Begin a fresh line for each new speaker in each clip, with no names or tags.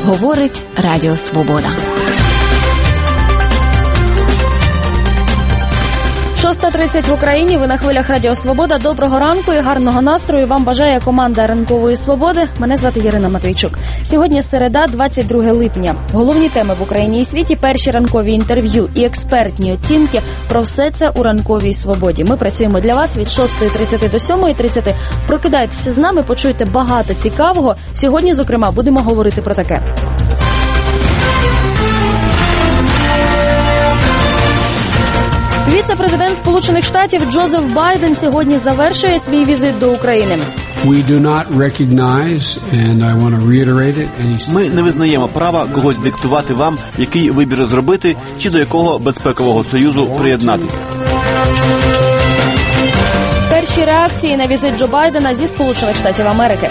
Говорить Радіо Свобода.
6:30 в Україні. Ви на хвилях Радіо Свобода. Доброго ранку і гарного настрою вам бажає команда Ранкової Свободи. Мене звати Ірина Матвійчук. Сьогодні середа, 22 липня. Головні теми в Україні і світі, перші ранкові інтерв'ю і експертні оцінки. Про все це у Ранковій Свободі. Ми працюємо для вас від 6:30 до 7:30. Прокидайтеся з нами, почуйте багато цікавого. Сьогодні, зокрема, будемо говорити про таке. Віце-президент Сполучених Штатів Джозеф Байден сьогодні завершує свій візит до України.
Ми не визнаємо права когось диктувати вам, який вибір зробити, чи до якого безпекового союзу приєднатися.
Перші реакції на візит Джо Байдена зі Сполучених Штатів Америки.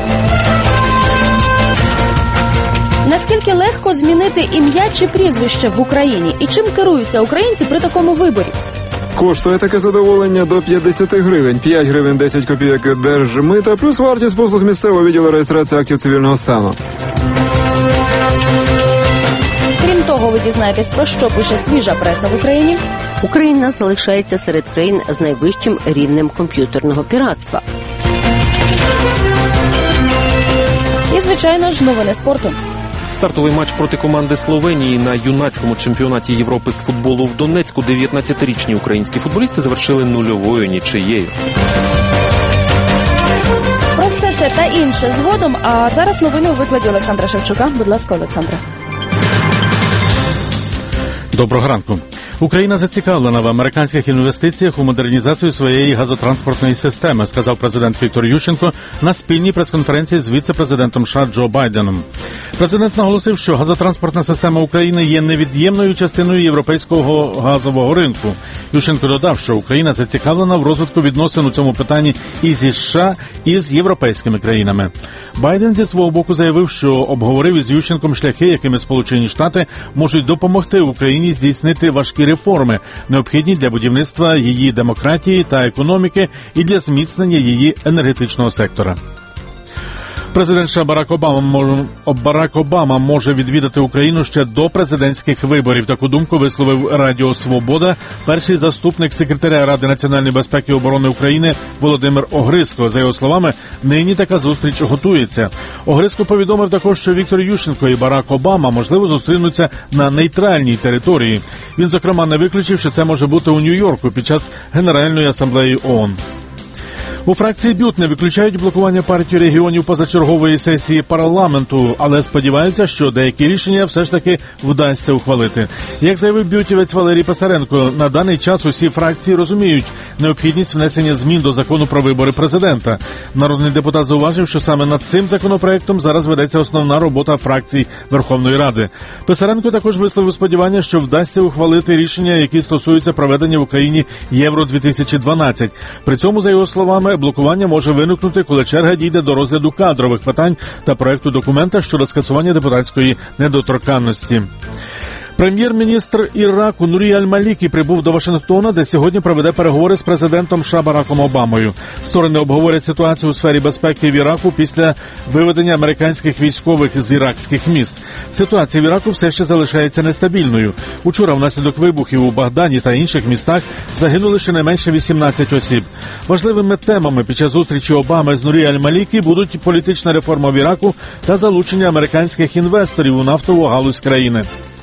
Наскільки легко змінити ім'я чи прізвище в Україні? І чим керуються українці при такому виборі?
Коштує таке задоволення до 50 гривень, 5 гривень 10 копійок держмита, плюс вартість послуг місцевого відділу реєстрації актів цивільного стану.
Крім того, ви дізнаєтесь, про що пише свіжа преса в Україні.
Україна залишається серед країн з найвищим рівнем комп'ютерного піратства.
І, звичайно ж, новини спорту.
Стартовий матч проти команди Словенії на юнацькому чемпіонаті Європи з футболу в Донецьку 19-річні українські футболісти завершили 0-0 нічиєю.
Про все це та інше згодом, а зараз новини у викладі Олександра Шевчука. Будь ласка, Олександре.
Доброго ранку. Україна зацікавлена в американських інвестиціях у модернізацію своєї газотранспортної системи, сказав президент Віктор Ющенко на спільній прес-конференції з віце-президентом США Джо Байденом. Президент наголосив, що газотранспортна система України є невід'ємною частиною європейського газового ринку. Ющенко додав, що Україна зацікавлена в розвитку відносин у цьому питанні і зі США, і з європейськими країнами. Байден зі свого боку заявив, що обговорив із Ющенком шляхи, якими Сполучені Штати можуть допомогти Україні здійснити важкі реформи, необхідні для будівництва її демократії та економіки і для зміцнення її енергетичного сектора. Президент США Барак Обама може відвідати Україну ще до президентських виборів. Таку думку висловив Радіо Свобода перший заступник секретаря Ради національної безпеки і оборони України Володимир Огризко. За його словами, нині така зустріч готується. Огризко повідомив також, що Віктор Ющенко і Барак Обама, можливо, зустрінуться на нейтральній території. Він, зокрема, не виключив, що це може бути у Нью-Йорку під час Генеральної асамблеї ООН. У фракції БЮТ не виключають блокування партії регіонів позачергової сесії парламенту, але сподіваються, що деякі рішення все ж таки вдасться ухвалити. Як заявив бютівець Валерій Писаренко, на даний час усі фракції розуміють необхідність внесення змін до закону про вибори президента. Народний депутат зауважив, що саме над цим законопроектом зараз ведеться основна робота фракцій Верховної Ради. Писаренко також висловив сподівання, що вдасться ухвалити рішення, які стосуються проведення в Україні Євро-2012. При цьому, за його словами, блокування може виникнути, коли черга дійде до розгляду кадрових питань та проекту документа щодо скасування депутатської недоторканності. Прем'єр-міністр Іраку Нурі Аль-Малікі прибув до Вашингтона, де сьогодні проведе переговори з президентом США Бараком Обамою. Сторони обговорять ситуацію у сфері безпеки в Іраку після виведення американських військових з іракських міст. Ситуація в Іраку все ще залишається нестабільною. Учора внаслідок вибухів у Багдаді та інших містах загинули щонайменше 18 осіб. Важливими темами під час зустрічі Обами з Нурі Аль-Малікі будуть політична реформа в Іраку та залучення американських інвесторів у нафтову галузь країни.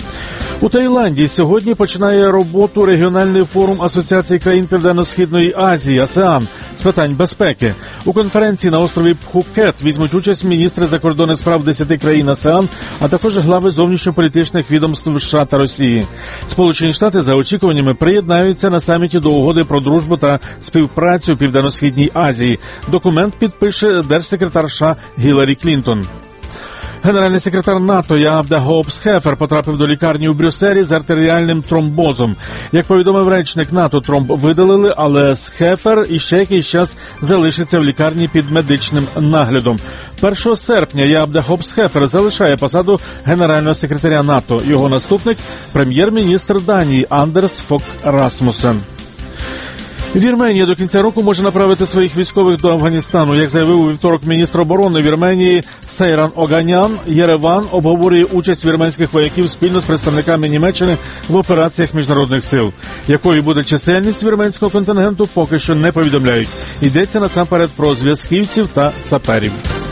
У Таїланді сьогодні починає роботу регіональний форум Асоціації країн Південно-Східної Азії (АСЕАН) з питань безпеки. У конференції на острові Пхукет візьмуть участь міністри закордонних справ 10 країн АСЕАН, а також глави зовнішньополітичних відомств США та Росії. Сполучені Штати за очікуваннями приєднаються на саміті до угоди про дружбу та співпрацю в Південно-Східній Азії. Документ підпише держсекретар США Гіларі Клінтон. Генеральний секретар НАТО Яабде Хоупс-Хефер потрапив до лікарні у Брюсселі з артеріальним тромбозом. Як повідомив речник НАТО, тромб видалили, але Хефер іще якийсь час залишиться в лікарні під медичним наглядом. 1 серпня Яабде Хоупс-Хефер залишає посаду генерального секретаря НАТО. Його наступник – прем'єр-міністр Данії Андерс Фок Расмусен. Вірменія до кінця року може направити своїх військових до Афганістану. Як заявив у вівторок міністр оборони Вірменії Сейран Оганян, Єреван обговорює участь вірменських вояків спільно з представниками Німеччини в операціях міжнародних сил. Якою буде чисельність вірменського контингенту, поки що не повідомляють. Йдеться насамперед про зв'язківців та саперів.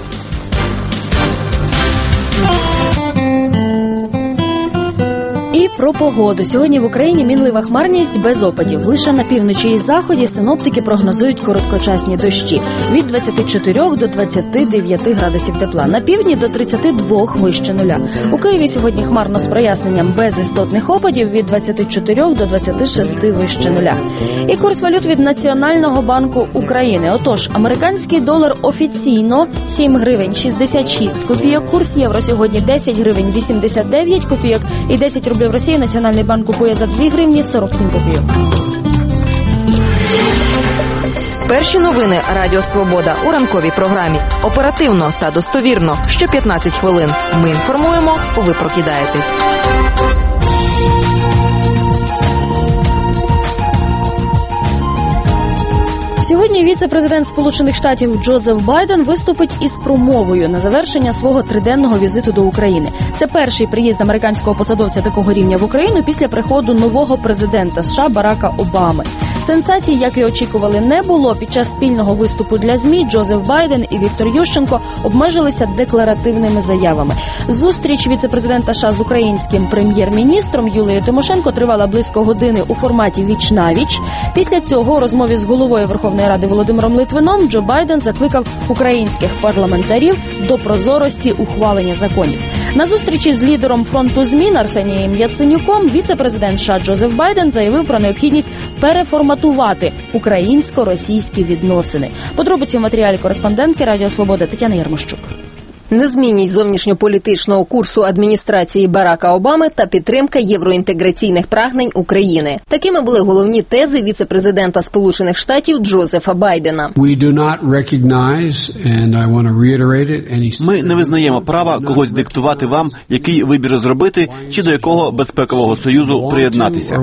І про погоду. Сьогодні в Україні мінлива хмарність без опадів. Лише на півночі і заході синоптики прогнозують короткочасні дощі. Від 24 до 29 градусів тепла. На півдні до 32 вище нуля. У Києві сьогодні хмарно з проясненням без істотних опадів від 24 до 26 вище нуля. І курс валют від Національного банку України. Отож, американський долар офіційно 7 гривень 66 копійок. Курс євро сьогодні 10 гривень 89 копійок і 10 рублів в Росії Національний банк купує за 2 гривні 47 копійок.
Перші новини Радіо Свобода у ранковій програмі. Оперативно та достовірно. Що 15 хвилин. Ми інформуємо, ви прокидаєтесь.
Сьогодні віце-президент Сполучених Штатів Джозеф Байден виступить із промовою на завершення свого триденного візиту до України. Це перший приїзд американського посадовця такого рівня в Україну після приходу нового президента США Барака Обами. Сенсацій, як і очікували, не було. Під час спільного виступу для ЗМІ Джозеф Байден і Віктор Ющенко обмежилися декларативними заявами. Зустріч віце-президента США з українським прем'єр-міністром Юлією Тимошенко тривала близько години у форматі віч-навіч. Після цього у розмові з головою Верховної Ради Володимиром Литвином Джо Байден закликав українських парламентарів до прозорості ухвалення законів. На зустрічі з лідером фронту змін Арсенієм Яценюком віце-президент США Джозеф Байден заявив про необхідність переформатувати українсько-російські відносини. Подробиці в матеріалі кореспондентки Радіо Свобода Тетяни Ярмощук.
Незмінність зовнішньополітичного курсу адміністрації Барака Обами та підтримка євроінтеграційних прагнень України. Такими були головні тези віце-президента Сполучених Штатів Джозефа Байдена.
Ми не визнаємо права когось диктувати вам, який вибір зробити, чи до якого безпекового союзу приєднатися.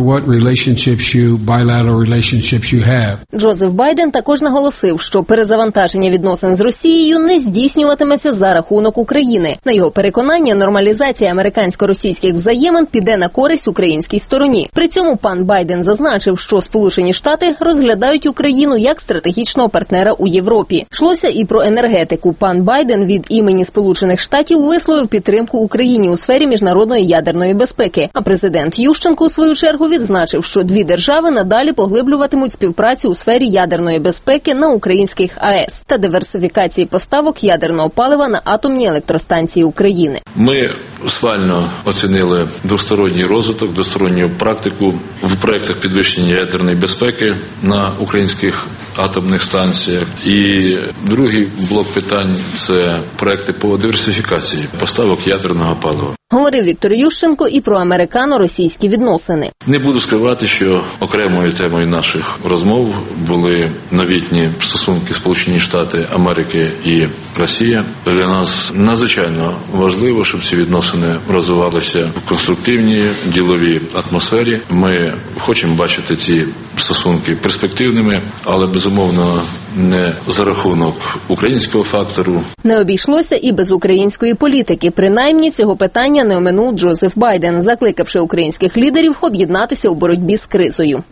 Джозеф Байден також наголосив, що перезавантаження відносин з Росією не здійснюватиметься за рахунок України. На його переконання, нормалізація американсько-російських взаємин піде на користь українській стороні. При цьому пан Байден зазначив, що Сполучені Штати розглядають Україну як стратегічного партнера у Європі. Йшлося і про енергетику. Пан Байден від імені Сполучених Штатів висловив підтримку Україні у сфері міжнародної ядерної безпеки. А президент Ющенко, у свою чергу, відзначив, що дві держави надалі поглиблюватимуть співпрацю у сфері ядерної безпеки на українських АЕС та диверсифікації поставок ядерного палива на атомні електростанції України.
Ми схвально оцінили двосторонній розвиток, двосторонню практику в проєктах підвищення ядерної безпеки на українських атомних станціях. І другий блок питань – це проєкти по диверсифікації поставок ядерного палива.
Говорив Віктор Ющенко і про американо-російські відносини.
Не буду скривати, що окремою темою наших розмов були новітні стосунки Сполучені Штати Америки і Росія. Для нас надзвичайно важливо, щоб ці відносини розвивалися в конструктивній, діловій атмосфері. Ми хочемо бачити ці стосунки перспективними, але, безумовно, не за рахунок українського фактору.
Не обійшлося і без української політики. Принаймні, цього питання не оминув Джозеф Байден, закликавши українських лідерів об'єднатися у боротьбі з кризою.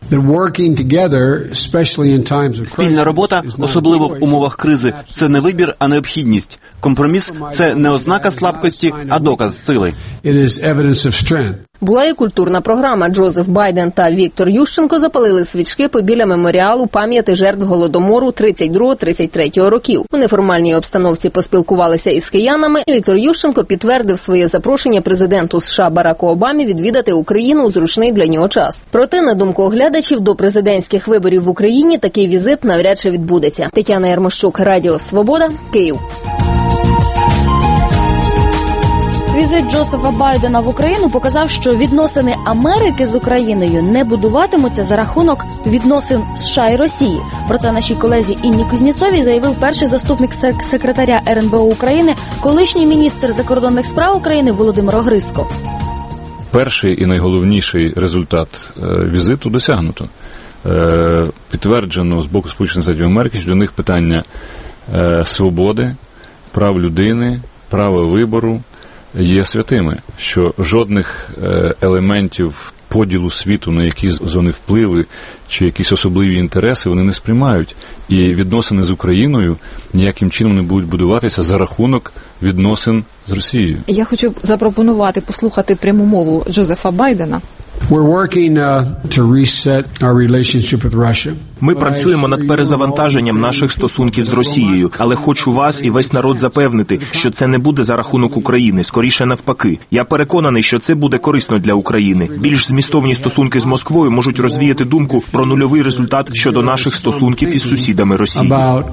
Спільна робота, особливо в умовах кризи, це не вибір, а необхідність. Компроміс – це не ознака слабкості, а доказ сили.
Була і культурна програма. Джозеф Байден та Віктор Ющенко запалили свічки побіля меморіалу пам'яті жертв Голодомору 32-33 років. У неформальній обстановці поспілкувалися із киянами. Віктор Ющенко підтвердив своє запрошення президенту США Бараку Обамі відвідати Україну у зручний для нього час. Проте, на думку оглядачів, до президентських виборів в Україні такий візит навряд чи відбудеться. Тетяна Ярмощук, Радіо Свобода, Київ.
Візит Джозефа Байдена в Україну показав, що відносини Америки з Україною не будуватимуться за рахунок відносин США і Росії. Про це нашій колезі Інні Кузнєцовій заявив перший заступник секретаря РНБО України, колишній міністр закордонних справ України Володимир Огризко.
Перший і найголовніший результат візиту досягнуто. підтверджено з боку Сполучених Штатів Америки, що для них питання свободи, прав людини, права вибору є святими, що жодних елементів поділу світу на якісь зони впливу чи якісь особливі інтереси вони не сприймають. І відносини з Україною ніяким чином не будуть будуватися за рахунок відносин з Росією.
Я хочу запропонувати послухати пряму мову Джозефа Байдена.
Ми працюємо над перезавантаженням наших стосунків з Росією, але хочу вас і весь народ запевнити, що це не буде за рахунок України, скоріше навпаки. Я переконаний, що це буде корисно для України. Більш змістовні стосунки з Москвою можуть розвіяти думку про нульовий результат щодо наших стосунків із сусідами Росії.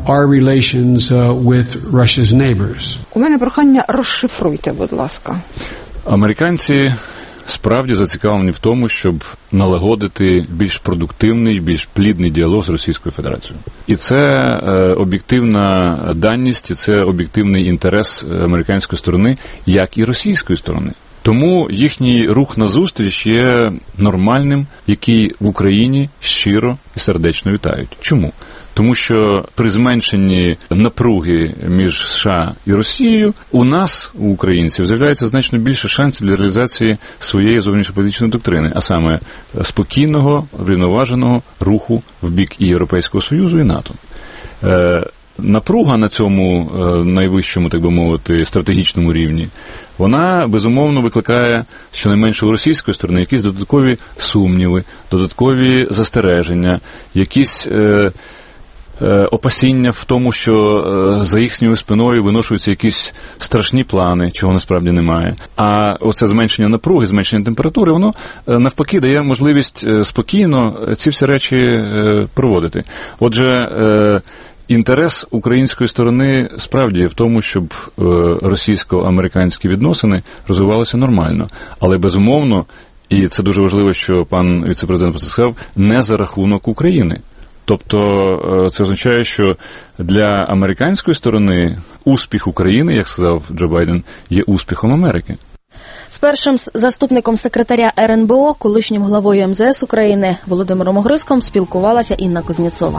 У мене прохання, розшифруйте, будь ласка.
Американці справді зацікавлені в тому, щоб налагодити більш продуктивний, більш плідний діалог з Російською Федерацією. І це об'єктивна даність, і це об'єктивний інтерес американської сторони, як і російської сторони. Тому їхній рух назустріч є нормальним, який в Україні щиро і сердечно вітають. Чому? Тому що при зменшенні напруги між США і Росією у нас, у українців, з'являється значно більше шансів для реалізації своєї зовнішньополітичної доктрини, а саме спокійного, врівноваженого руху в бік і Європейського Союзу, і НАТО. Напруга на цьому найвищому, так би мовити, стратегічному рівні, вона, безумовно, викликає щонайменше у російської сторони якісь додаткові сумніви, додаткові застереження, якісь опасіння в тому, що за їхньою спиною виношуються якісь страшні плани, чого насправді немає. А оце зменшення напруги, зменшення температури, воно навпаки дає можливість спокійно ці всі речі проводити. Отже, інтерес української сторони справді в тому, щоб російсько-американські відносини розвивалися нормально. Але, безумовно, і це дуже важливо, що пан віце-президент сказав, не за рахунок України. Тобто це означає, що для американської сторони успіх України, як сказав Джо Байден, є успіхом Америки.
З першим заступником секретаря РНБО, колишнім главою МЗС України Володимиром Огризком спілкувалася Інна Кузнєцова.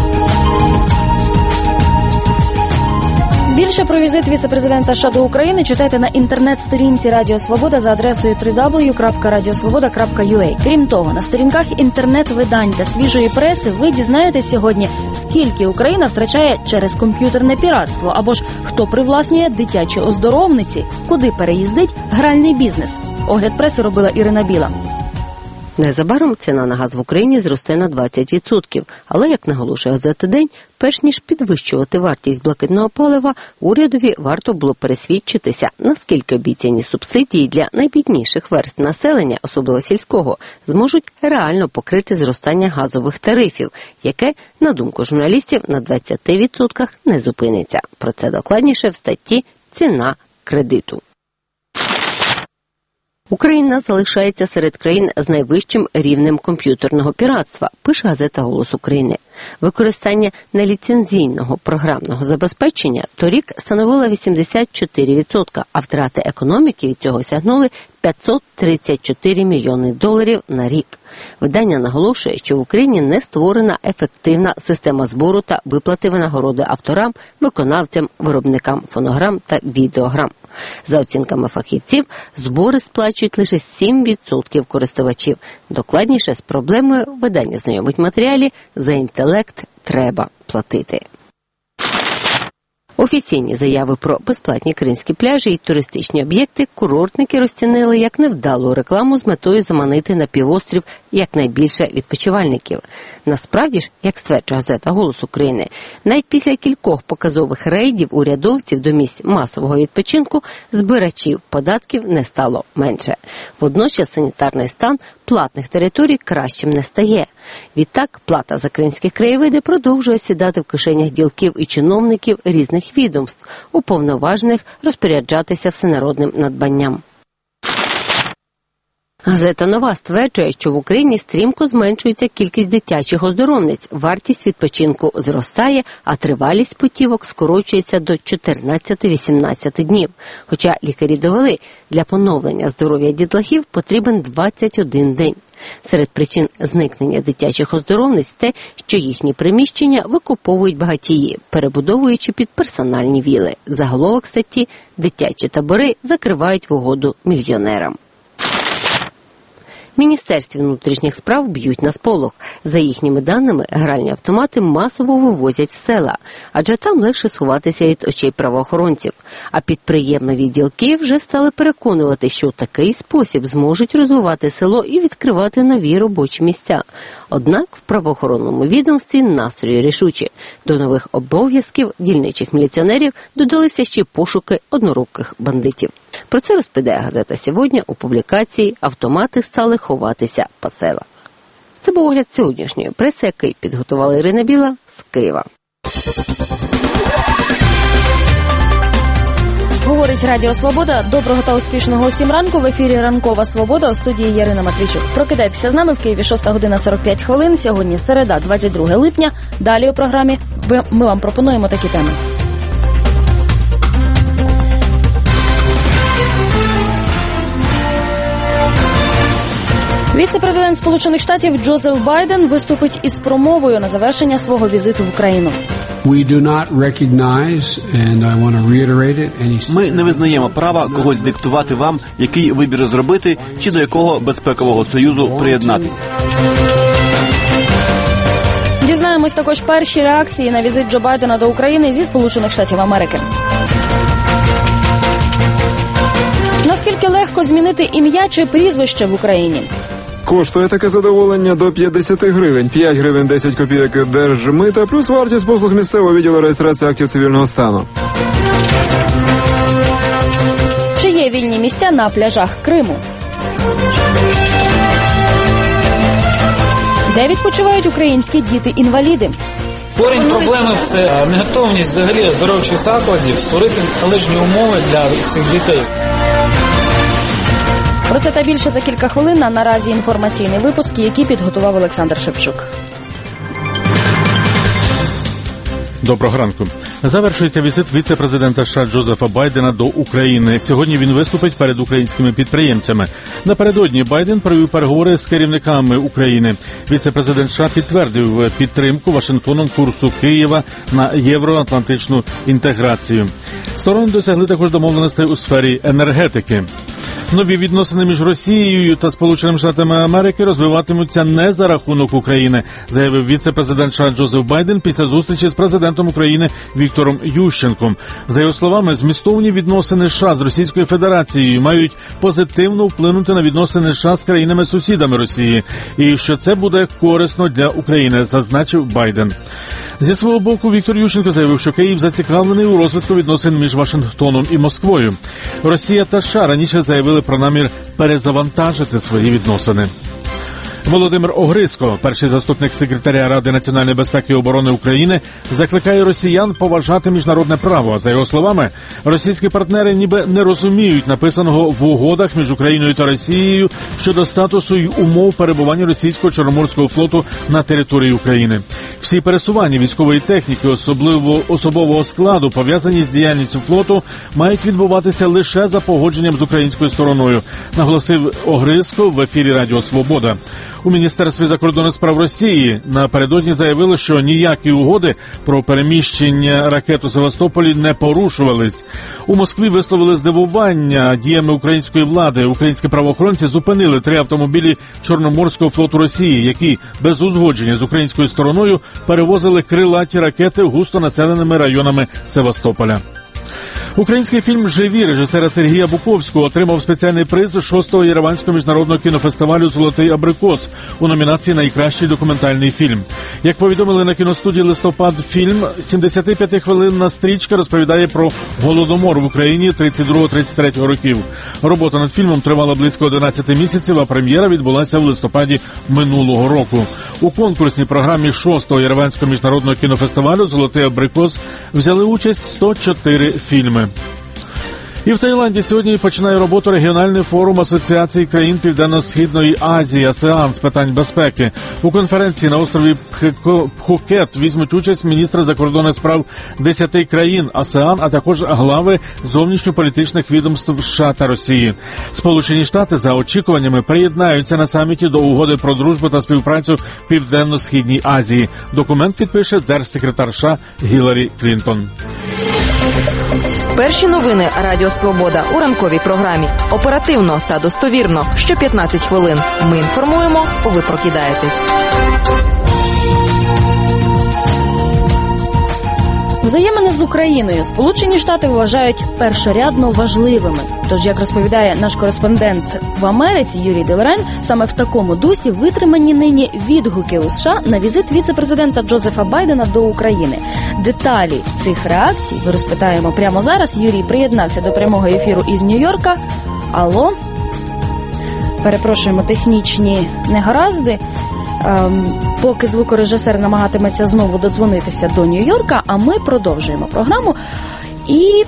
Більше про візит віце-президента США до України читайте на інтернет-сторінці Радіо Свобода за адресою www.radiosvoboda.ua. Крім того, на сторінках інтернет-видань та свіжої преси ви дізнаєтесь сьогодні, скільки Україна втрачає через комп'ютерне піратство, або ж хто привласнює дитячі оздоровниці, куди переїздить гральний бізнес. Огляд преси робила Ірина Біла.
Незабаром ціна на газ в Україні зросте на 20%. Але, як наголошує газета «День», перш ніж підвищувати вартість блакитного палива, урядові варто було пересвідчитися, наскільки обіцяні субсидії для найбідніших верств населення, особливо сільського, зможуть реально покрити зростання газових тарифів, яке, на думку журналістів, на 20% не зупиниться. Про це докладніше в статті «Ціна кредиту». Україна залишається серед країн з найвищим рівнем комп'ютерного піратства, пише газета «Голос України». Використання неліцензійного програмного забезпечення торік становило 84%, а втрати економіки від цього сягнули $534 мільйони на рік. Видання наголошує, що в Україні не створена ефективна система збору та виплати винагороди авторам, виконавцям, виробникам фонограм та відеограм. За оцінками фахівців, збори сплачують лише 7% користувачів. Докладніше з проблемою видання знайомить матеріалі «За інтелект треба платити». Офіційні заяви про безплатні кримські пляжі і туристичні об'єкти курортники розцінили як невдалу рекламу з метою заманити на півострів якнайбільше відпочивальників. Насправді ж, як стверджує газета «Голос України», навіть після кількох показових рейдів урядовців до місць масового відпочинку збирачів податків не стало менше. Водночас санітарний стан платних територій кращим не стає. Відтак, плата за кримські краєвиди продовжує сідати в кишенях ділків і чиновників різних відомств, уповноважених розпоряджатися всенародним надбанням. Газета «Нова» стверджує, що в Україні стрімко зменшується кількість дитячих оздоровниць, вартість відпочинку зростає, а тривалість путівок скорочується до 14-18 днів. Хоча лікарі довели, для поновлення здоров'я дітлахів потрібен 21 день. Серед причин зникнення дитячих оздоровниць те, що їхні приміщення викуповують багатії, перебудовуючи під персональні віли. Заголовок статті «Дитячі табори закривають в угоду мільйонерам». В Міністерстві внутрішніх справ б'ють на сполох. За їхніми даними, гральні автомати масово вивозять з села, адже там легше сховатися від очей правоохоронців. А підприємливі ділки вже стали переконувати, що у такий спосіб зможуть розвивати село і відкривати нові робочі місця. Однак в правоохоронному відомстві настрої рішучі. До нових обов'язків дільничих міліціонерів додалися ще пошуки одноруких бандитів. Про це розповідає газета «Сьогодні» у публікації «Автомати стали ховатися по селах». Це був огляд сьогоднішньої преси, який підготувала Ірина Біла з Києва.
Говорить Радіо Свобода. Доброго та успішного усім ранку. В ефірі «Ранкова Свобода», у студії Ярина Матвійчук. Прокидайтеся з нами в Києві 6 година 45 хвилин. Сьогодні середа, 22 липня. Далі у програмі ми вам пропонуємо такі теми. Віце-президент Сполучених Штатів Джозеф Байден виступить із промовою на завершення свого візиту в Україну.
Ми не визнаємо права когось диктувати вам, який вибір зробити, чи до якого безпекового союзу приєднатися.
Дізнаємось також перші реакції на візит Джо Байдена до України зі Сполучених Штатів Америки. Наскільки легко змінити ім'я чи прізвище в Україні?
Коштує таке задоволення до 50 гривень, 5 гривень 10 копійок держмита, плюс вартість послуг місцевого відділу реєстрації актів цивільного стану.
Чи є вільні місця на пляжах Криму? Де відпочивають українські діти-інваліди?
Корінь проблеми – це неготовність взагалі оздоровчих закладів створити належні умови для цих дітей.
Про це та більше за кілька хвилин, а наразі інформаційний випуск, який підготував Олександр Шевчук.
Доброго ранку. Завершується візит віце-президента США Джозефа Байдена до України. Сьогодні він виступить перед українськими підприємцями. Напередодні Байден провів переговори з керівниками України. Віце-президент США підтвердив підтримку Вашингтоном курсу Києва на євроатлантичну інтеграцію. Сторони досягли також домовленостей у сфері енергетики. Нові відносини між Росією та Сполученими Штатами Америки розвиватимуться не за рахунок України, заявив віце-президент США Джозеф Байден після зустрічі з президентом України Віктором Ющенком. За його словами, змістовні відносини США з Російською Федерацією мають позитивно вплинути на відносини США з країнами-сусідами Росії, і що це буде корисно для України, зазначив Байден. Зі свого боку, Віктор Ющенко заявив, що Київ зацікавлений у розвитку відносин між Вашингтоном і Москвою. Росія та США раніше заявили про намір перезавантажити свої відносини. Володимир Огризко, перший заступник секретаря Ради національної безпеки і оборони України, закликає росіян поважати міжнародне право. За його словами, російські партнери ніби не розуміють написаного в угодах між Україною та Росією щодо статусу й умов перебування російського Чорноморського флоту на території України. Всі пересування військової техніки, особливо особового складу, пов'язані з діяльністю флоту, мають відбуватися лише за погодженням з українською стороною, наголосив Огризко в ефірі Радіо Свобода. У Міністерстві закордонних справ Росії напередодні заявили, що ніякі угоди про переміщення ракет у Севастополі не порушувались. У Москві висловили здивування діями української влади. Українські правоохоронці зупинили 3 автомобілі Чорноморського флоту Росії, які без узгодження з українською стороною перевозили крилаті ракети густонаселеними районами Севастополя. Український фільм «Живі» режисера Сергія Буковського отримав спеціальний приз 6-го Єреванського міжнародного кінофестивалю «Золотий абрикос» у номінації «Найкращий документальний фільм». Як повідомили на кіностудії «Листопад фільм», 75-хвилинна стрічка розповідає про Голодомор в Україні 32-33 років. Робота над фільмом тривала близько 11 місяців, а прем'єра відбулася в листопаді минулого року. У конкурсній програмі 6-го Єреванського міжнародного кінофестивалю «Золотий абрикос» взяли участь 104 фільми. І в Таїланді сьогодні починає роботу регіональний форум Асоціації країн Південно-Східної Азії АСЕАН з питань безпеки. У конференції на острові Пхукет візьмуть участь міністри закордонних справ 10 країн АСЕАН, а також глави зовнішньополітичних відомств США та Росії. Сполучені Штати за очікуваннями приєднаються на саміті до угоди про дружбу та співпрацю в Південно-Східній Азії. Документ підпише держсекретар США Гіларі Клінтон.
Перші новини Радіо Свобода у ранковій програмі. Оперативно та достовірно. Що 15 хвилин. Ми інформуємо, ви прокидаєтесь.
Взаємини з Україною Сполучені Штати вважають першорядно важливими. Тож, як розповідає наш кореспондент в Америці Юрій Делерен, саме в такому дусі витримані нині відгуки у США на візит віце-президента Джозефа Байдена до України. Деталі цих реакцій ви розпитаємо прямо зараз. Юрій приєднався до прямого ефіру із Нью-Йорка. Алло? Перепрошуємо технічні негаразди. Поки звукорежисер намагатиметься знову додзвонитися до Нью-Йорка, а ми продовжуємо програму і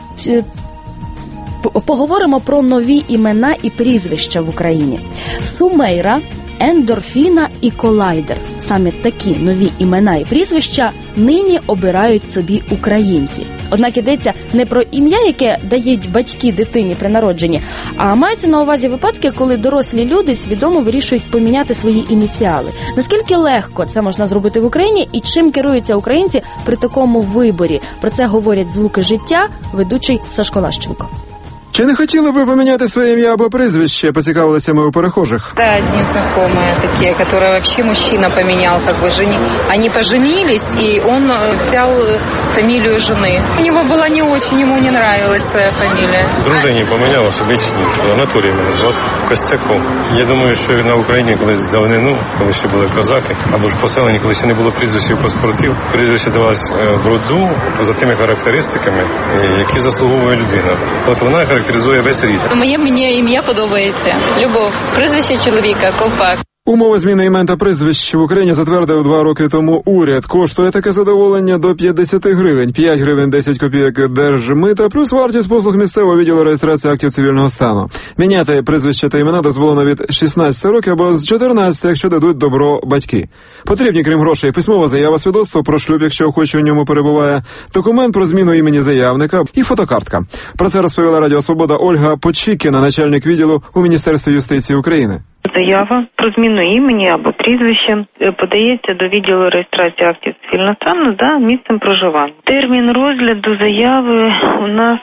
поговоримо про нові імена і прізвища в Україні. Сумейра, Ендорфіна і Колайдер. Саме такі нові імена і прізвища нині обирають собі українці. Однак йдеться не про ім'я, яке дають батьки дитині при народженні, а маються на увазі випадки, коли дорослі люди свідомо вирішують поміняти свої ініціали. Наскільки легко це можна зробити в Україні і чим керуються українці при такому виборі? Про це говорять «Звуки життя», ведучий Сашко Лащенко.
Чи не хотіли би поміняти своє ім'я або прізвище, поцікавилися ми у перехожих?
Да, одни знакомые такие, которые вообще мужчина поменял, они поженились, и он взял фамилию жены. У него была не очень, ему не нравилась своя фамилия.
Дружині поміняв особистість, Анатолій мене звати, Костяков. Я думаю, що на Україні колись давнину, коли ще були козаки, або ж поселені, коли ще не було прізвищів паспортів, прізвище давалось в роду за тими характеристиками, які заслуговує людина. От вона характеризує весь рід.
Мені ім'я подобається. Любов. Прізвище чоловіка. Ковпак.
Умови зміни імен та прізвищ в Україні затвердив 2 роки тому уряд. Коштує таке задоволення до 50 гривень. 5 гривень 10 копійок держмита, плюс вартість послуг місцевого відділу реєстрації актів цивільного стану. Міняти прізвища та імена дозволено від 16 років або з 14, якщо дадуть добро батьки. Потрібні, крім грошей, письмова заява, свідоцтво про шлюб, якщо охочий у ньому перебуває, документ про зміну імені заявника і фотокартка. Про це розповіла Радіо Свобода Ольга Почікіна, начальник відділу у Міністерстві юстиції України.
Заява про зміну імені або прізвища подається до відділу реєстрації актів цивільного стану за місцем проживання. Термін розгляду заяви у нас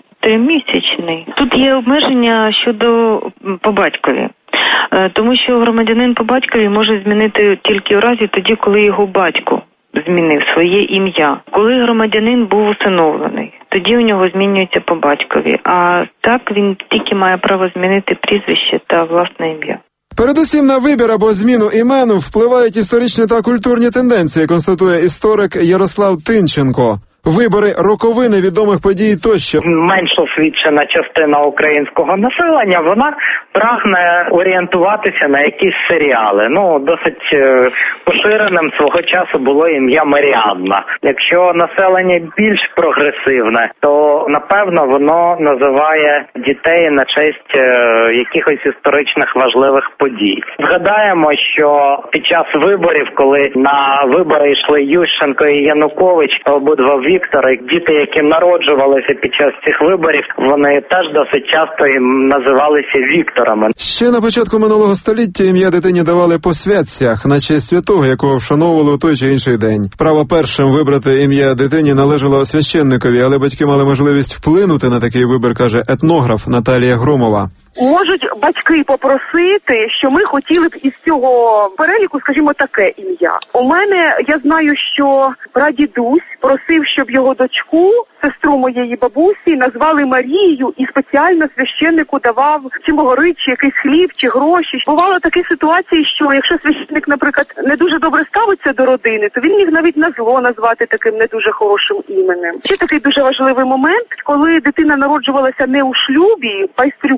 3-місячний. Тут є обмеження щодо по батькові. Тому що громадянин по батькові може змінити тільки у разі тоді, коли його батько змінив своє ім'я. Коли громадянин був усиновлений, тоді у нього змінюється по батькові. А так він тільки має право змінити прізвище та власне ім'я.
Передусім на вибір або зміну імену впливають історичні та культурні тенденції, констатує історик Ярослав Тинченко. Вибори, роковини відомих подій тощо.
Менш освічена частина українського населення, вона прагне орієнтуватися на якісь серіали. Досить поширеним свого часу було ім'я Маріанна. Якщо населення більш прогресивне, то, напевно, воно називає дітей на честь якихось історичних важливих подій. Згадаємо, що під час виборів, коли на вибори йшли Ющенко і Янукович, обидва Віктори, діти, які народжувалися під час цих виборів, вони теж досить часто називалися Вікторами.
Ще на початку минулого століття ім'я дитині давали по святцях, на честь святого, якого вшановували у той чи інший день. Право першим вибрати ім'я дитині належало священникові, але батьки мали можливість вплинути на такий вибір, каже етнограф Наталія Громова.
Можуть батьки попросити, що ми хотіли б із цього переліку, скажімо, таке ім'я. У мене, я знаю, що прадідусь просив, щоб його дочку, сестру моєї бабусі, назвали Марією і спеціально священнику давав чи могорич, чи якийсь хліб, чи гроші. Бувало такі ситуації, що якщо священник, наприклад, не дуже добре ставиться до родини, то він міг навіть на зло назвати таким не дуже хорошим іменем. Ще такий дуже важливий момент, коли дитина народжувалася не у шлюбі, пайстрюк так званий,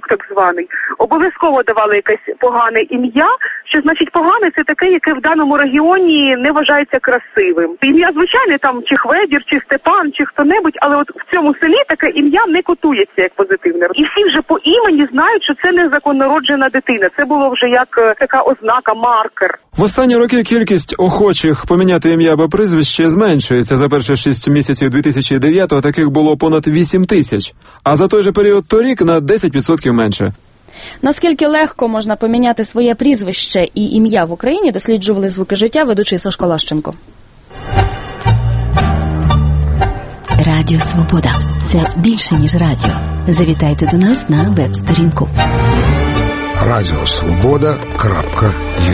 поганий, обов'язково давали якесь погане ім'я, що значить погане це таке, яке в даному регіоні не вважається красивим. Ім'я звичайне там чи Хведір, чи Степан, чи хто-небудь, але от в цьому селі таке ім'я не котується як позитивне. І всі вже по імені знають, що це незаконнороджена дитина. Це було вже як така ознака, маркер.
В останні роки кількість охочих поміняти ім'я або прізвище зменшується. За перші 6 місяців 2009-го таких було понад 8 тисяч, а за той же період торік на 10% менше.
Наскільки легко можна поміняти своє прізвище і ім'я в Україні, досліджували звуки життя ведучий Сашко Лащенко.
Радіо Свобода – це більше, ніж радіо. Завітайте до нас на веб-сторінку.
Радіосвобода.ua.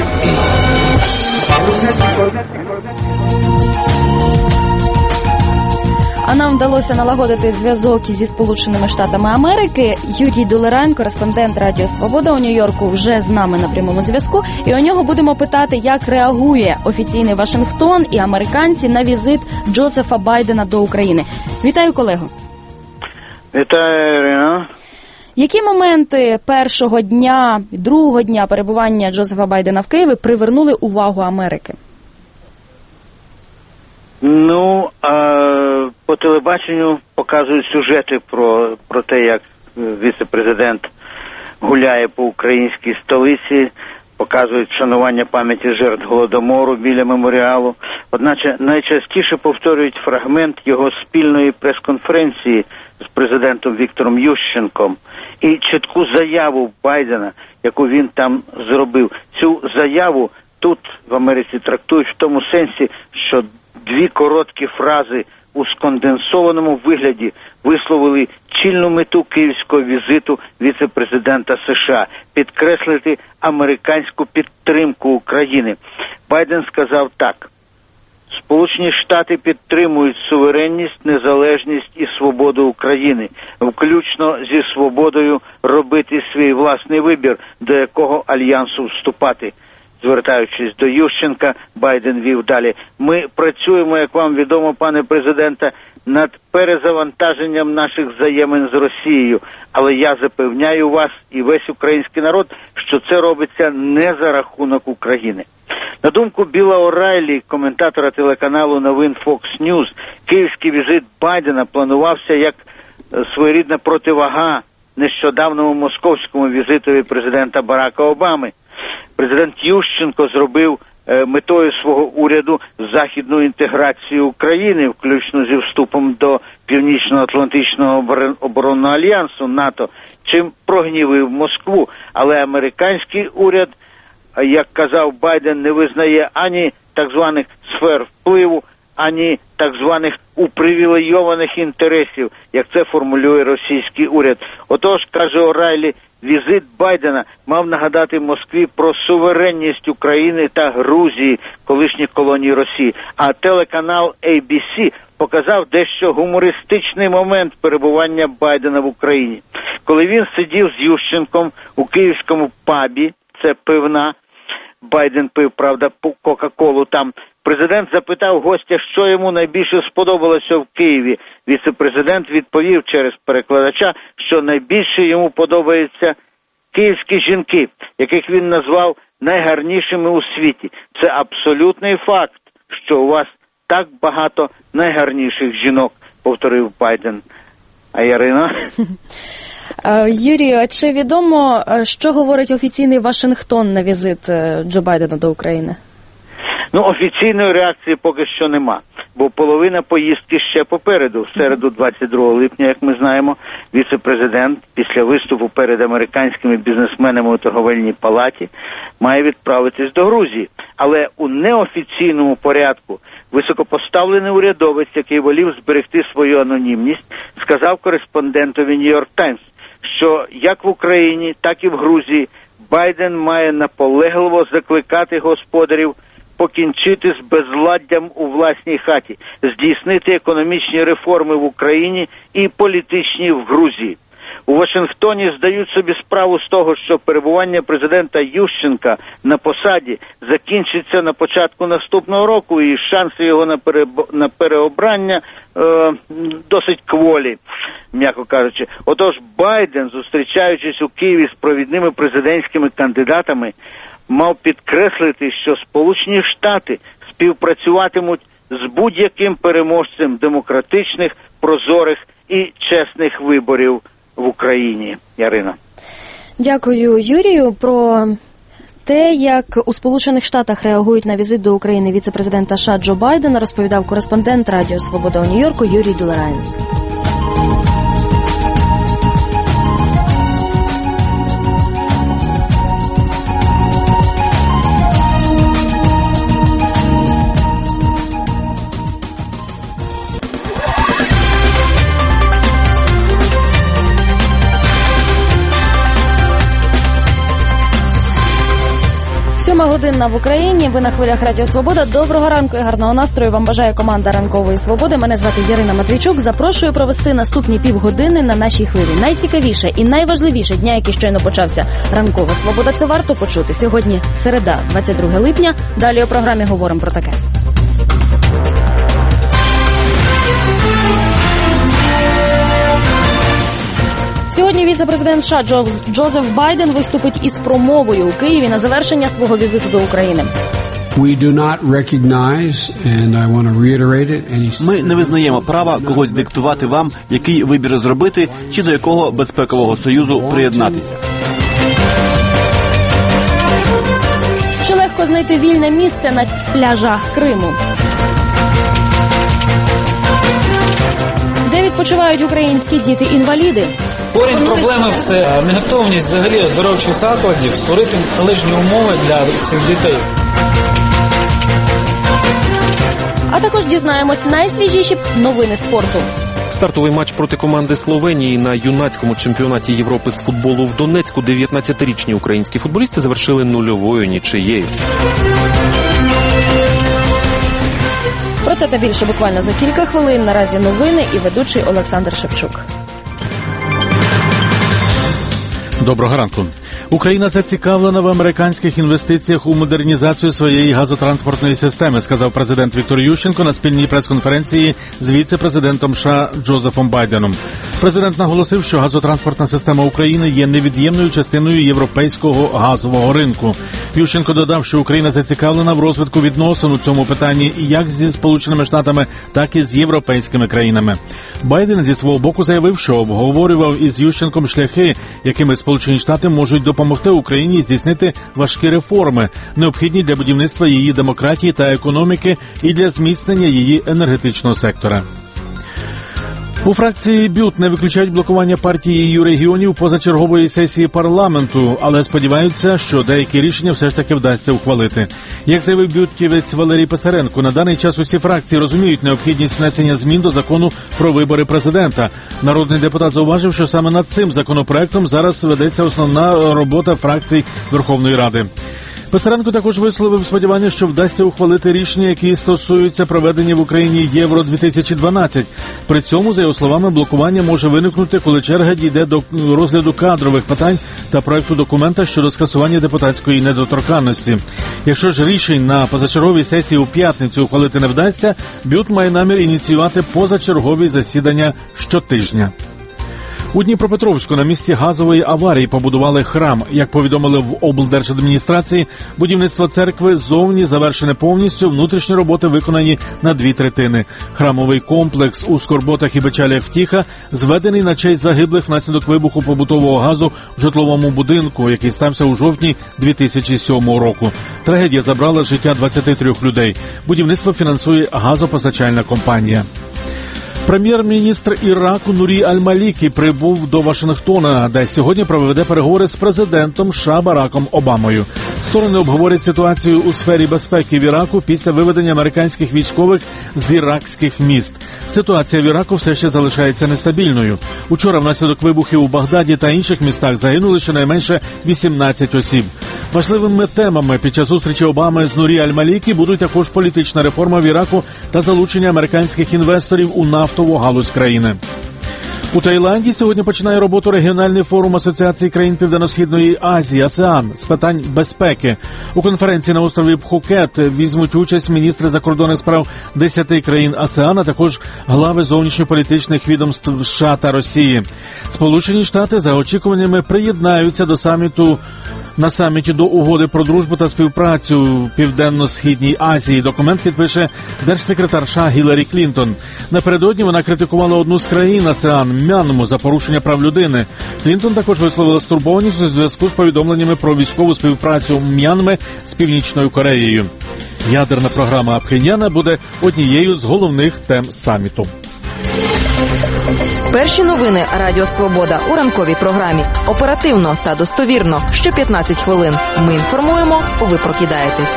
А нам вдалося налагодити зв'язок зі Сполученими Штатами Америки. Юрій Долерань, кореспондент Радіо Свобода у Нью-Йорку, вже з нами на прямому зв'язку. І у нього будемо питати, як реагує офіційний Вашингтон і американці на візит Джозефа Байдена до України. Вітаю, колего.
Вітаю, Ірина.
Які моменти першого дня, другого дня перебування Джозефа Байдена в Києві привернули увагу Америки?
Ну, по телебаченню показують сюжети про те, як віце-президент гуляє по українській столиці, показують шанування пам'яті жертв Голодомору біля меморіалу. Одначе найчастіше повторюють фрагмент його спільної прес-конференції з президентом Віктором Ющенком і чітку заяву Байдена, яку він там зробив. Цю заяву тут в Америці трактують в тому сенсі, що дві короткі фрази у сконденсованому вигляді висловили чільну мету київського візиту віце-президента США – підкреслити американську підтримку України. Байден сказав так: Сполучені Штати підтримують суверенність, незалежність і свободу України, включно зі свободою робити свій власний вибір, до якого альянсу вступати. Звертаючись до Ющенка, Байден вів далі: ми працюємо, як вам відомо, пане президенте, над перезавантаженням наших взаємин з Росією, але я запевняю вас і весь український народ, що це робиться не за рахунок України. На думку Біла О'Райлі, коментатора телеканалу новин Fox News, київський візит Байдена планувався як своєрідна противага нещодавному московському візитові президента Барака Обами. Президент Ющенко зробив метою свого уряду західну інтеграцію України, включно зі вступом до Північно-Атлантичного оборонного альянсу НАТО, чим прогнівив Москву. Але американський уряд, як казав Байден, не визнає ані так званих сфер впливу, ані так званих упривілейованих інтересів, як це формулює російський уряд. Отож, каже О'Райлі, візит Байдена мав нагадати Москві про суверенність України та Грузії, колишніх колоній Росії. А телеканал ABC показав дещо гумористичний момент перебування Байдена в Україні. Коли він сидів з Ющенком у київському пабі, це пивна, Байден пив, правда, Кока-Колу там, президент запитав гостя, що йому найбільше сподобалося в Києві. Віце-президент відповів через перекладача, що найбільше йому подобаються київські жінки, яких він назвав найгарнішими у світі. Це абсолютний факт, що у вас так багато найгарніших жінок, повторив Байден. А Ярина?
Юрію, а чи відомо, що говорить офіційний Вашингтон на візит Джо Байдена до України?
Ну, офіційної реакції поки що нема, бо половина поїздки ще попереду. В середу, 22 липня, як ми знаємо, віце-президент після виступу перед американськими бізнесменами у торговельній палаті має відправитись до Грузії. Але у неофіційному порядку високопоставлений урядовець, який волів зберегти свою анонімність, сказав кореспондентові Нью-Йорк Таймс, що як в Україні, так і в Грузії Байден має наполегливо закликати господарів покінчити з безладдям у власній хаті, здійснити економічні реформи в Україні і політичні в Грузії. У Вашингтоні здають собі справу з того, що перебування президента Ющенка на посаді закінчиться на початку наступного року, і шанси його на переобрання досить кволі, м'яко кажучи. Отож, Байден, зустрічаючись у Києві з провідними президентськими кандидатами, мав підкреслити, що Сполучені Штати співпрацюватимуть з будь-яким переможцем демократичних, прозорих і чесних виборів в Україні. Ярина.
Дякую, Юрію. Про те, як у Сполучених Штатах реагують на візит до України віце-президента США Джо Байдена, розповідав кореспондент Радіо Свобода у Нью-Йорку Юрій Дулераєн. Година в Україні. Ви на хвилях Радіо Свобода. Доброго ранку і гарного настрою вам бажає команда Ранкової Свободи. Мене звати Ярина Матвійчук. Запрошую провести наступні півгодини на нашій хвилі. Найцікавіше і найважливіше дня, який щойно почався. Ранкова Свобода. Це варто почути. Сьогодні середа, 22 липня. Далі у програмі говоримо про таке. Сьогодні віце-президент США Джозеф Байден виступить із промовою у Києві на завершення свого візиту до України.
Ми не визнаємо права когось диктувати вам, який вибір зробити, чи до якого безпекового союзу приєднатися.
Чи легко знайти вільне місце на пляжах Криму? Де відпочивають українські діти-інваліди?
Корінь проблеми – це неготовність взагалі оздоровчих закладів створити належні умови для цих дітей.
А також дізнаємось найсвіжіші новини спорту.
Стартовий матч проти команди Словенії на юнацькому чемпіонаті Європи з футболу в Донецьку 19-річні українські футболісти завершили 0-0 нічиєю.
Про це та більше буквально за кілька хвилин. Наразі новини і ведучий Олександр Шевчук.
Доброго ранку. Україна зацікавлена в американських інвестиціях у модернізацію своєї газотранспортної системи, сказав президент Віктор Ющенко на спільній прес-конференції з віце-президентом США Джозефом Байденом. Президент наголосив, що газотранспортна система України є невід'ємною частиною європейського газового ринку. Ющенко додав, що Україна зацікавлена в розвитку відносин у цьому питанні як зі Сполученими Штатами, так і з європейськими країнами. Байден зі свого боку заявив, що обговорював із Ющенком шляхи, якими Сполучені Штати можуть допомогти Україні здійснити важкі реформи, необхідні для будівництва її демократії та економіки і для зміцнення її енергетичного сектора. У фракції БЮТ не виключають блокування партією регіонів позачергової сесії парламенту, але сподіваються, що деякі рішення все ж таки вдасться ухвалити. Як заявив бютівець Валерій Писаренко, на даний час усі фракції розуміють необхідність внесення змін до закону про вибори президента. Народний депутат зауважив, що саме над цим законопроектом зараз ведеться основна робота фракцій Верховної Ради. Писаренко також висловив сподівання, що вдасться ухвалити рішення, які стосуються проведення в Україні Євро-2012. При цьому, за його словами, блокування може виникнути, коли черга дійде до розгляду кадрових питань та проекту документа щодо скасування депутатської недоторканності. Якщо ж рішень на позачерговій сесії у п'ятницю ухвалити не вдасться, БЮТ має намір ініціювати позачергові засідання щотижня. У Дніпропетровську на місці газової аварії побудували храм. Як повідомили в облдержадміністрації, будівництво церкви зовні завершене повністю, внутрішні роботи виконані на 2/3. Храмовий комплекс у Скорботах і Печалях Втіха зведений на честь загиблих внаслідок вибуху побутового газу в житловому будинку, який стався у жовтні 2007 року. Трагедія забрала життя 23 людей. Будівництво фінансує газопостачальна компанія. Прем'єр-міністр Іраку Нурі Аль-Малікі прибув до Вашингтона, де сьогодні проведе переговори з президентом США Бараком Обамою. Сторони обговорять ситуацію у сфері безпеки в Іраку після виведення американських військових з іракських міст. Ситуація в Іраку все ще залишається нестабільною. Учора внаслідок вибухів у Багдаді та інших містах загинули щонайменше 18 осіб. Важливими темами під час зустрічі Обами з Нурі Аль-Малікі будуть також політична реформа в Іраку та залучення американських інвесторів у нафтову галузь країни. У Таїланді сьогодні починає роботу регіональний форум Асоціації країн Південно-Східної Азії (АСЕАН) з питань безпеки. У конференції на острові Пхукет візьмуть участь міністри закордонних справ 10 країн АСЕАН, а також глави зовнішньополітичних відомств США та Росії. Сполучені Штати за очікуваннями приєднаються до на саміті до угоди про дружбу та співпрацю в Південно-Східній Азії. Документ підпише держсекретар США Гіларі Клінтон. Напередодні вона критикувала одну з країн АСЕАН – М'янму за порушення прав людини. Клінтон також висловила стурбованість у зв'язку з повідомленнями про військову співпрацю М'янми з Північною Кореєю. Ядерна програма Пхеньяна буде однією з головних тем саміту.
Перші новини Радіо Свобода у ранковій програмі. Оперативно та достовірно. Що 15 хвилин. Ми інформуємо, ви прокидаєтесь.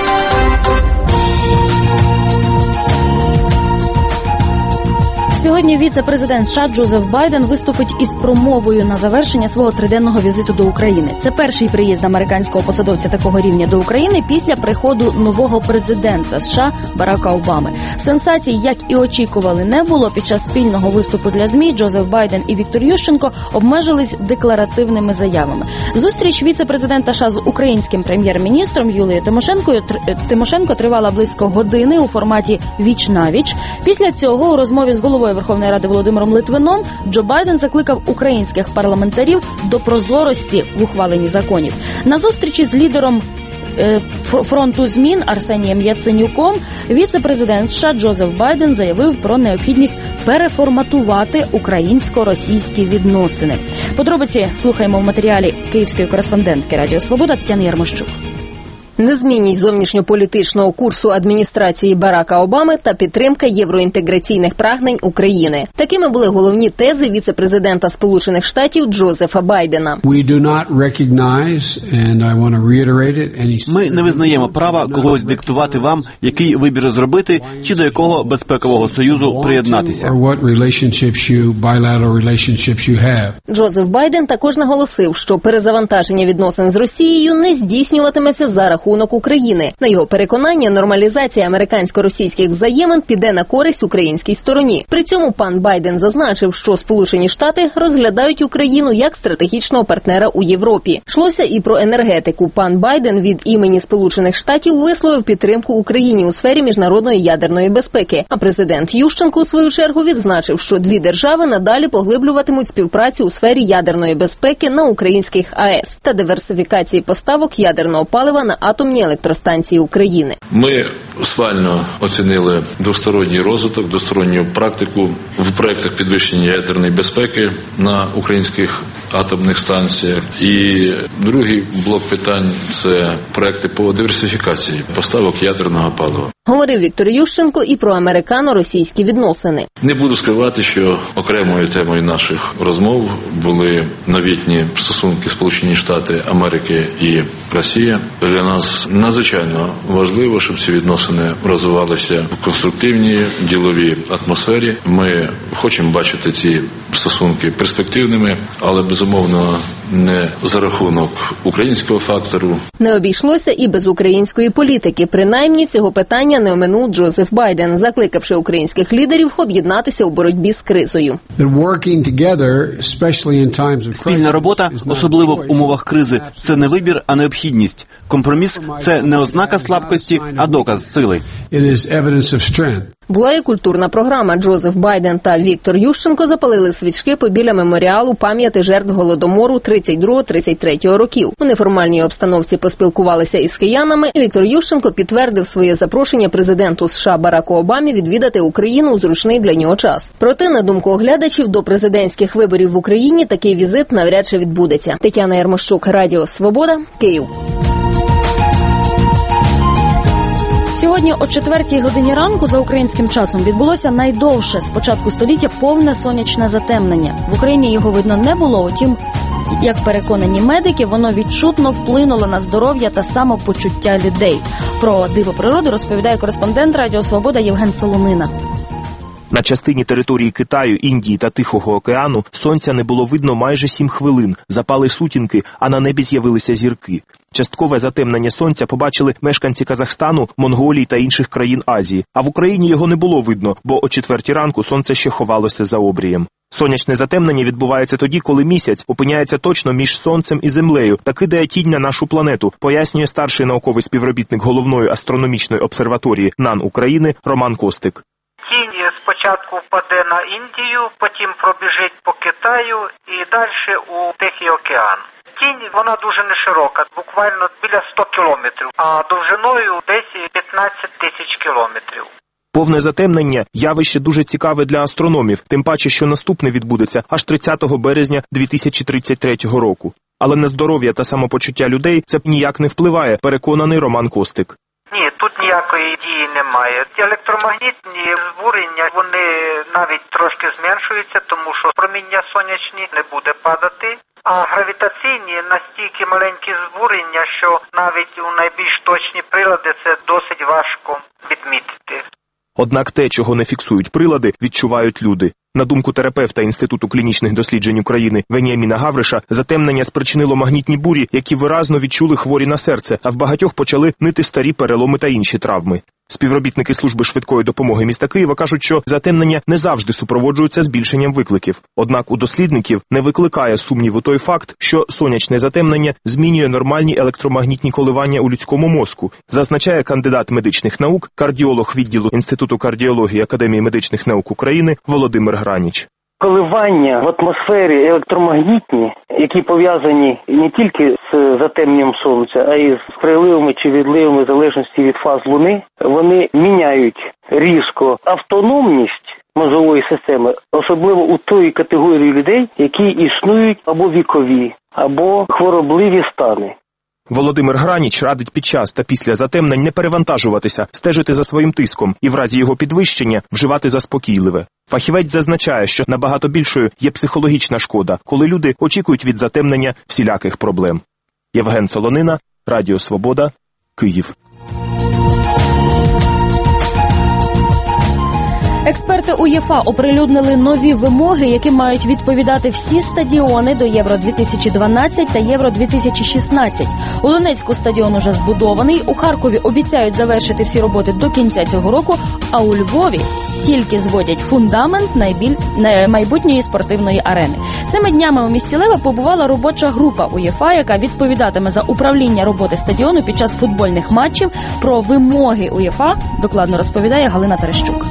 Сьогодні віце-президент США Джозеф Байден виступить із промовою на завершення свого триденного візиту до України. Це перший приїзд американського посадовця такого рівня до України після приходу нового президента США Барака Обами. Сенсацій, як і очікували, не було. Під час спільного виступу для ЗМІ Джозеф Байден і Віктор Ющенко обмежились декларативними заявами. Зустріч віце-президента США з українським прем'єр-міністром Юлією Тимошенко тривала близько години у форматі віч-навіч. Після цього у розмові з головою Верховної Ради Володимиром Литвином Джо Байден закликав українських парламентарів до прозорості в ухваленні законів. На зустрічі з лідером фронту змін Арсенієм Яценюком віце-президент США Джозеф Байден заявив про необхідність переформатувати українсько-російські відносини. Подробиці слухаємо в матеріалі київської кореспондентки Радіо Свобода Тетяни Ярмощук.
Незмінність зовнішньополітичного курсу адміністрації Барака Обами та підтримка євроінтеграційних прагнень України. Такими були головні тези віце-президента Сполучених Штатів Джозефа Байдена.
Ми не визнаємо права когось диктувати вам, який вибір зробити, чи до якого безпекового союзу приєднатися.
Джозеф Байден також наголосив, що перезавантаження відносин з Росією не здійснюватиметься за рахунок України. На його переконання, нормалізація американсько-російських взаємин піде на користь українській стороні. При цьому пан Байден зазначив, що Сполучені Штати розглядають Україну як стратегічного партнера у Європі. Йшлося і про енергетику. Пан Байден від імені Сполучених Штатів висловив підтримку Україні у сфері міжнародної ядерної безпеки. А президент Ющенко, у свою чергу, відзначив, що дві держави надалі поглиблюватимуть співпрацю у сфері ядерної безпеки на українських АЕС та диверсифікації поставок ядерного палива на атомні електростанції України.
Ми схвально оцінили двосторонній розвиток, двосторонню практику в проєктах підвищення ядерної безпеки на українських атомних станціях. І другий блок питань – це проекти по диверсифікації поставок ядерного палива.
Говорив Віктор Ющенко і про американо-російські відносини.
Не буду скривати, що окремою темою наших розмов були новітні стосунки Сполучені Штати Америки і Росія. Для нас надзвичайно важливо, щоб ці відносини розвивалися в конструктивній, діловій атмосфері. Ми хочемо бачити ці стосунки перспективними, але, безумовно, не за рахунок українського фактору.
Не обійшлося і без української політики. Принаймні, цього питання не оминув Джозеф Байден, закликавши українських лідерів об'єднатися у боротьбі з кризою.
Спільна робота, особливо в умовах кризи, це не вибір, а необхідність. Компроміс – це не ознака слабкості, а доказ сили.
Була і культурна програма. Джозеф Байден та Віктор Ющенко запалили свічки побіля меморіалу пам'яті жертв Голодомору 32-33 років. У неформальній обстановці поспілкувалися із киянами. Віктор Ющенко підтвердив своє запрошення президенту США Бараку Обамі відвідати Україну у зручний для нього час. Проте, на думку оглядачів, до президентських виборів в Україні такий візит навряд чи відбудеться. Тетяна Ярмощук, Радіо Свобода, Київ.
Сьогодні о 4 годині ранку за українським часом відбулося найдовше з початку століття повне сонячне затемнення. В Україні його видно не було, утім, як переконані медики, воно відчутно вплинуло на здоров'я та самопочуття людей. Про диво природи розповідає кореспондент Радіо Свобода Євген Соломина.
На частині території Китаю, Індії та Тихого океану сонця не було видно майже 7 хвилин. Запали сутінки, а на небі з'явилися зірки. Часткове затемнення сонця побачили мешканці Казахстану, Монголії та інших країн Азії. А в Україні його не було видно, бо о 4 ранку сонце ще ховалося за обрієм. Сонячне затемнення відбувається тоді, коли місяць опиняється точно між сонцем і землею та кидає тінь на нашу планету, пояснює старший науковий співробітник головної астрономічної обсерваторії НАН України Роман Костик.
Тінь спочатку впаде на Індію, потім пробіжить по Китаю і далі у Тихий океан. Тінь, вона дуже не широка, буквально біля 100 кілометрів, а довжиною десь 15 тисяч кілометрів.
Повне затемнення – явище дуже цікаве для астрономів, тим паче, що наступне відбудеться аж 30 березня 2033 року. Але на здоров'я та самопочуття людей це ніяк не впливає, переконаний Роман Костик.
Ні, тут ніякої дії немає. Ці електромагнітні збурення, вони навіть трошки зменшуються, тому що проміння сонячні не буде падати. А гравітаційні настільки маленькі збурення, що навіть у найбільш точні прилади це досить важко відмітити.
Однак те, чого не фіксують прилади, відчувають люди. На думку терапевта Інституту клінічних досліджень України Веніаміна Гавриша, затемнення спричинило магнітні бурі, які виразно відчули хворі на серце, а в багатьох почали нити старі переломи та інші травми. Співробітники служби швидкої допомоги міста Києва кажуть, що затемнення не завжди супроводжуються збільшенням викликів. Однак у дослідників не викликає сумніву той факт, що сонячне затемнення змінює нормальні електромагнітні коливання у людському мозку, зазначає кандидат медичних наук, кардіолог відділу Інституту кардіології Академії медичних наук України Володимир Граніч.
Коливання в атмосфері електромагнітні, які пов'язані не тільки з затемненням сонця, а й з приливами чи відливами в залежності від фаз Луни, вони міняють різко автономність мозової системи, особливо у тої категорії людей, які існують або вікові, або хворобливі стани.
Володимир Граніч радить під час та після затемнень не перевантажуватися, стежити за своїм тиском і в разі його підвищення вживати заспокійливе. Фахівець зазначає, що набагато більшою є психологічна шкода, коли люди очікують від затемнення всіляких проблем. Євген Солонина, Радіо Свобода, Київ.
Експерти УЄФА оприлюднили нові вимоги, яким мають відповідати всі стадіони до Євро-2012 та Євро-2016. У Донецьку стадіон уже збудований, у Харкові обіцяють завершити всі роботи до кінця цього року, а у Львові тільки зводять фундамент майбутньої спортивної арени. Цими днями у місті Лева побувала робоча група УЄФА, яка відповідатиме за управління роботи стадіону під час футбольних матчів. Про вимоги УЄФА докладно розповідає Галина Терещук.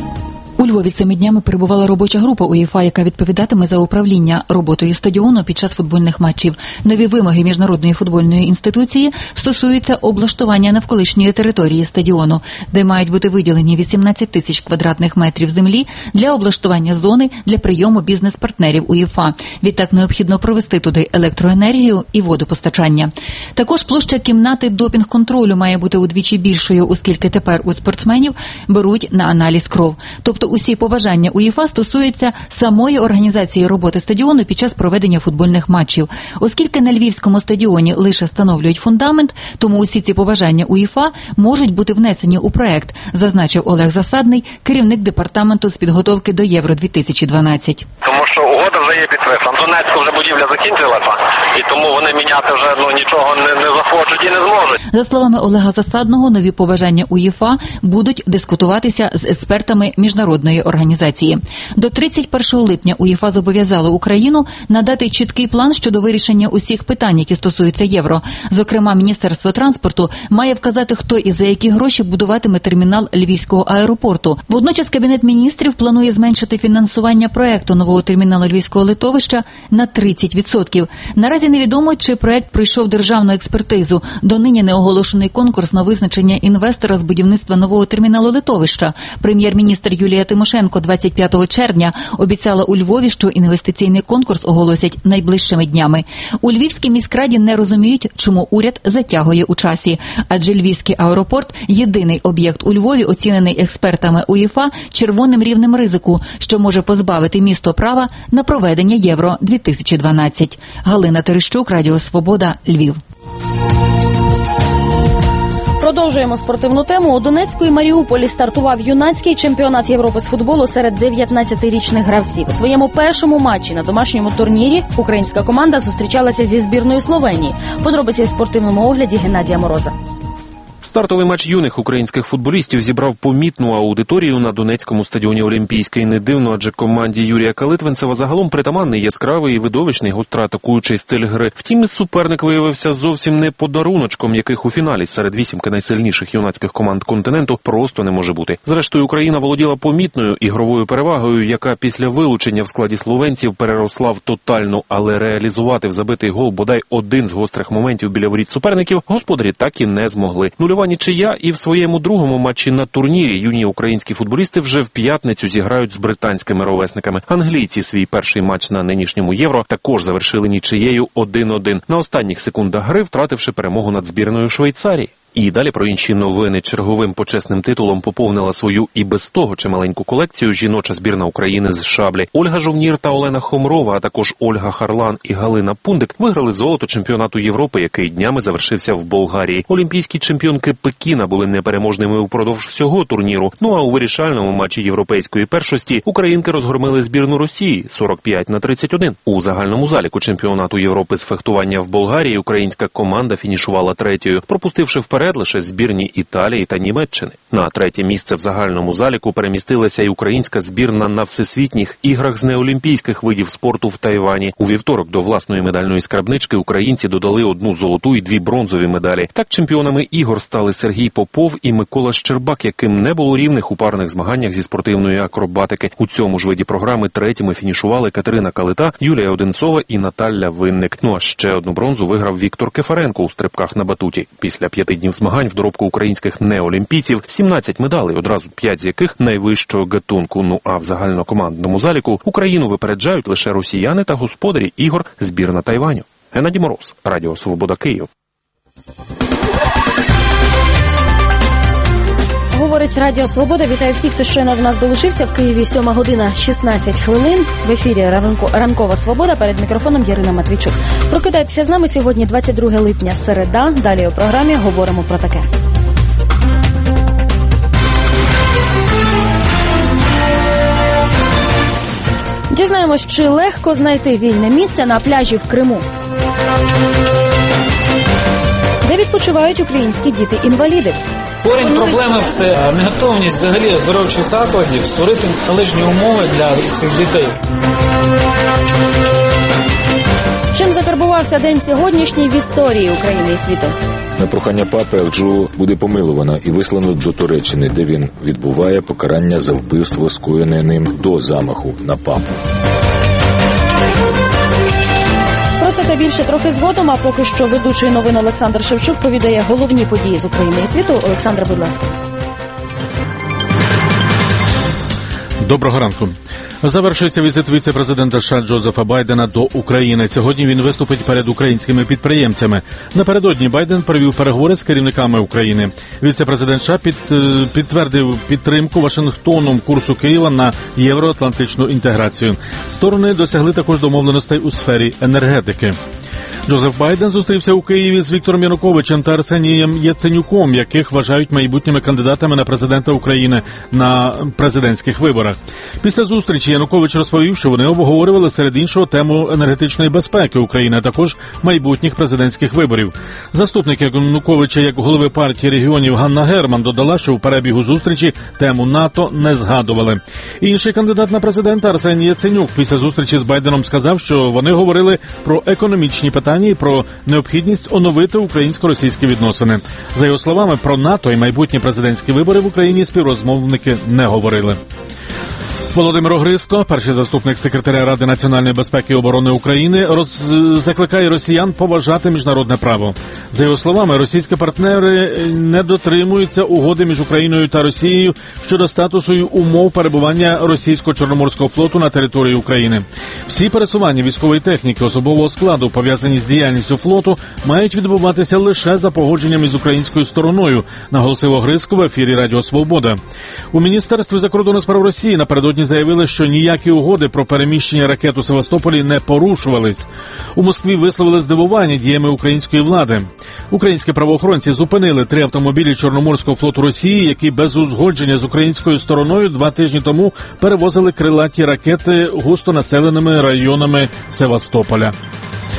У Львові цими днями перебувала робоча група УЄФА, яка відповідатиме за управління роботою стадіону під час футбольних матчів. Нові вимоги Міжнародної футбольної інституції стосуються облаштування навколишньої території стадіону, де мають бути виділені 18 тисяч квадратних метрів землі для облаштування зони для прийому бізнес-партнерів УЄФА. Відтак необхідно провести туди електроенергію і водопостачання. Також площа кімнати допінг-контролю має бути удвічі більшою, оскільки тепер у спортсменів беруть на аналіз кров. Тобто усі побажання УЄФА стосуються самої організації роботи стадіону під час проведення футбольних матчів. Оскільки на Львівському стадіоні лише встановлюють фундамент, тому усі ці побажання УЄФА можуть бути внесені у проект, зазначив Олег Засадний, керівник департаменту з підготовки до Євро-2012.
Тому що угода вже є підписана. Донецьку вже будівля закінчилася, і тому вони міняти вже нічого не захочуть і не зможуть.
За словами Олега Засадного, нові побажання УЄФА будуть дискутуватися з експертами міжнародної організації. До 31 липня УЄФА зобов'язало Україну надати чіткий план щодо вирішення усіх питань, які стосуються євро. Зокрема, Міністерство транспорту має вказати, хто і за які гроші будуватиме термінал Львівського аеропорту. Водночас Кабінет міністрів планує зменшити фінансування проекту нового терміналу Львівського литовища на 30%. Наразі невідомо, чи проект пройшов державну експертизу. Донині не оголошений конкурс на визначення інвестора з будівництва нового терміналу литовища. Прем'єр-міністр Юлія Тимошенко 25 червня обіцяла у Львові, що інвестиційний конкурс оголосять найближчими днями. У Львівській міськраді не розуміють, чому уряд затягує у часі. Адже Львівський аеропорт – єдиний об'єкт у Львові, оцінений експертами УЄФА червоним рівнем ризику, що може позбавити місто права на проведення Євро-2012. Галина Терещук, Радіо Свобода, Львів.
Продовжуємо спортивну тему. У Донецьку і Маріуполі стартував юнацький чемпіонат Європи з футболу серед 19-річних гравців. У своєму першому матчі на домашньому турнірі українська команда зустрічалася зі збірною Словенії. Подробиці в спортивному огляді Геннадія Мороза.
Стартовий матч юних українських футболістів зібрав помітну аудиторію на Донецькому стадіоні Олімпійський. Не дивно, адже команді Юрія Калитвинцева загалом притаманний яскравий і видовищний гостроатакуючий стиль гри. Втім, суперник виявився зовсім не подаруночком, яких у фіналі серед вісімки найсильніших юнацьких команд континенту просто не може бути. Зрештою, Україна володіла помітною ігровою перевагою, яка після вилучення в складі словенців переросла в тотальну, але реалізувати в забитий гол бодай один з гострих моментів біля воріт суперників господарі так і не змогли. Нульова нічия, і в своєму другому матчі на турнірі юні українські футболісти вже в п'ятницю зіграють з британськими ровесниками. Англійці свій перший матч на нинішньому Євро також завершили нічиєю 1-1, на останніх секундах гри втративши перемогу над збірною Швейцарії. І далі про інші новини. Черговим почесним титулом поповнила свою і без того чималеньку колекцію жіноча збірна України з шаблі. Ольга Жовнір та Олена Хомрова, а також Ольга Харлан і Галина Пундик виграли золото чемпіонату Європи, який днями завершився в Болгарії. Олімпійські чемпіонки Пекіна були непереможними упродовж всього турніру. Ну а у вирішальному матчі європейської першості українки розгромили збірну Росії 45-31. У загальному заліку чемпіонату Європи з фехтування в Болгарії українська команда фінішувала третьою, пропустивши вперед лише збірні Італії та Німеччини. На третє місце в загальному заліку перемістилася й українська збірна на всесвітніх іграх з неолімпійських видів спорту в Тайвані. У вівторок до власної медальної скарбнички українці додали 1 золоту і 2 бронзові медалі. Так чемпіонами ігор стали Сергій Попов і Микола Щербак, яким не було рівних у парних змаганнях зі спортивної акробатики. У цьому ж виді програми третіми фінішували Катерина Калита, Юлія Одинцова і Наталя Винник. Ну а ще 1 бронзу виграв Віктор Кефаренко у стрибках на батуті. Після 5 днів змагань в доробку українських неолімпійців 17 медалей, одразу 5 з яких найвищого гатунку. Ну а в загальнокомандному заліку Україну випереджають лише росіяни та господарі ігор збірна Тайваню. Геннадій Мороз, Радіо Свобода, Київ.
Говорить Радіо Свобода. Вітаю всіх, хто щойно до нас долучився. В Києві 7:16. В ефірі Ранкова Свобода. Перед мікрофоном Ярина Матвійчук. Прокидайтеся з нами сьогодні 22 липня, середа. Далі у програмі говоримо про таке. Дізнаємось, чи легко знайти вільне місце на пляжі в Криму. Де відпочивають українські діти-інваліди.
Корінь проблеми – це неготовність взагалі оздоровчих закладів створити належні умови для цих дітей.
Чим закарбувався день сьогоднішній в історії України і світу?
На прохання папи Акджу буде помиловано і вислано до Туреччини, де він відбуває покарання за вбивство, скоєне ним до замаху на папу.
Про це та більше трохи згодом, а поки що ведучий новин Олександр Шевчук повідає головні події з України і світу. Олександр, будь ласка.
Доброго ранку. Завершується візит віце-президента США Джозефа Байдена до України. Сьогодні він виступить перед українськими підприємцями. Напередодні Байден провів переговори з керівниками України. Віце-президент США підтвердив підтримку Вашингтоном курсу Києва на євроатлантичну інтеграцію. Сторони досягли також домовленостей у сфері енергетики. Джозеф Байден зустрівся у Києві з Віктором Януковичем та Арсенієм Яценюком, яких вважають майбутніми кандидатами на президента України на президентських виборах. Після зустрічі Янукович розповів, що вони обговорювали серед іншого тему енергетичної безпеки України, а також майбутніх президентських виборів. Заступник Януковича як голови партії регіонів Ганна Герман додала, що в перебігу зустрічі тему НАТО не згадували. Інший кандидат на президента Арсеній Яценюк після зустрічі з Байденом сказав, що вони говорили про економічні питання і про необхідність оновити українсько-російські відносини. За його словами, про НАТО і майбутні президентські вибори в Україні співрозмовники не говорили. Володимир Огризко, перший заступник секретаря Ради національної безпеки і оборони України, закликає росіян поважати міжнародне право. За його словами, російські партнери не дотримуються угоди між Україною та Росією щодо статусу і умов перебування російського Чорноморського флоту на території України. Всі пересування військової техніки особового складу, пов'язані з діяльністю флоту, мають відбуватися лише за погодженням із українською стороною, наголосив Огризко в ефірі Радіо Свобода. У Міністерстві закордонних справ Росії напередодні заявили, що ніякі угоди про переміщення ракет у Севастополі не порушувались. У Москві висловили здивування діями української влади. Українські правоохоронці зупинили 3 автомобілі Чорноморського флоту Росії, які без узгодження з українською стороною 2 тижні тому перевозили крилаті ракети густонаселеними районами Севастополя.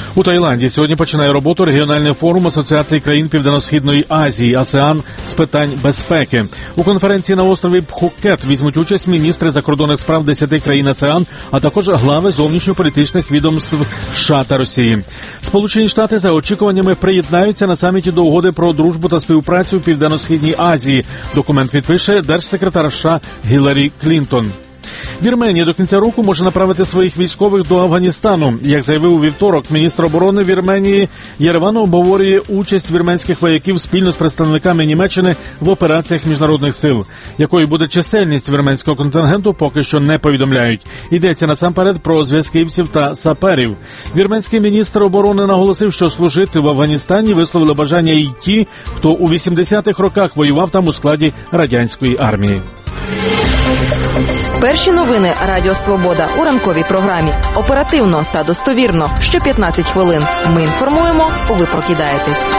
У Таїланді сьогодні починає роботу регіональний форум Асоціації країн Південно-Східної Азії (АСЕАН) з питань безпеки. У конференції на острові Пхукет візьмуть участь міністри закордонних справ 10 країн АСЕАН, а також глави зовнішньополітичних відомств США та Росії. Сполучені Штати за очікуваннями приєднаються на саміті до угоди про дружбу та співпрацю в Південно-Східній Азії. Документ підпише держсекретар США Гіларі Клінтон. Вірменія до кінця року може направити своїх військових до Афганістану. Як заявив у вівторок, міністр оборони Вірменії, Єреван обговорює участь вірменських вояків спільно з представниками Німеччини в операціях міжнародних сил. Якою буде чисельність вірменського контингенту, поки що не повідомляють. Йдеться насамперед про зв'язківців та саперів. Вірменський міністр оборони наголосив, що служити в Афганістані висловили бажання і ті, хто у 80-х роках воював там у складі радянської армії.
Перші новини Радіо Свобода у ранковій програмі. Оперативно та достовірно. Що 15 хвилин. Ми інформуємо, ви прокидаєтесь.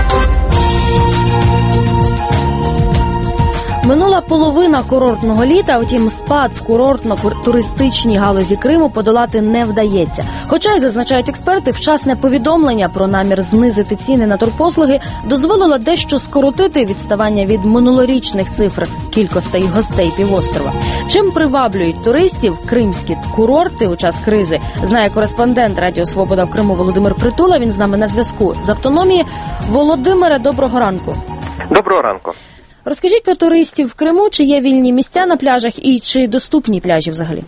Минула половина курортного літа, втім спад в курортно-туристичній галузі Криму подолати не вдається. Хоча, як зазначають експерти, вчасне повідомлення про намір знизити ціни на турпослуги дозволило дещо скоротити відставання від минулорічних цифр кількостей гостей півострова. Чим приваблюють туристів кримські курорти у час кризи, знає кореспондент Радіо Свобода в Криму Володимир Притула. Він з нами на зв'язку з автономії. Володимире, доброго ранку.
Доброго ранку.
Розкажіть про туристів в Криму, чи є вільні місця на пляжах і чи доступні пляжі взагалі?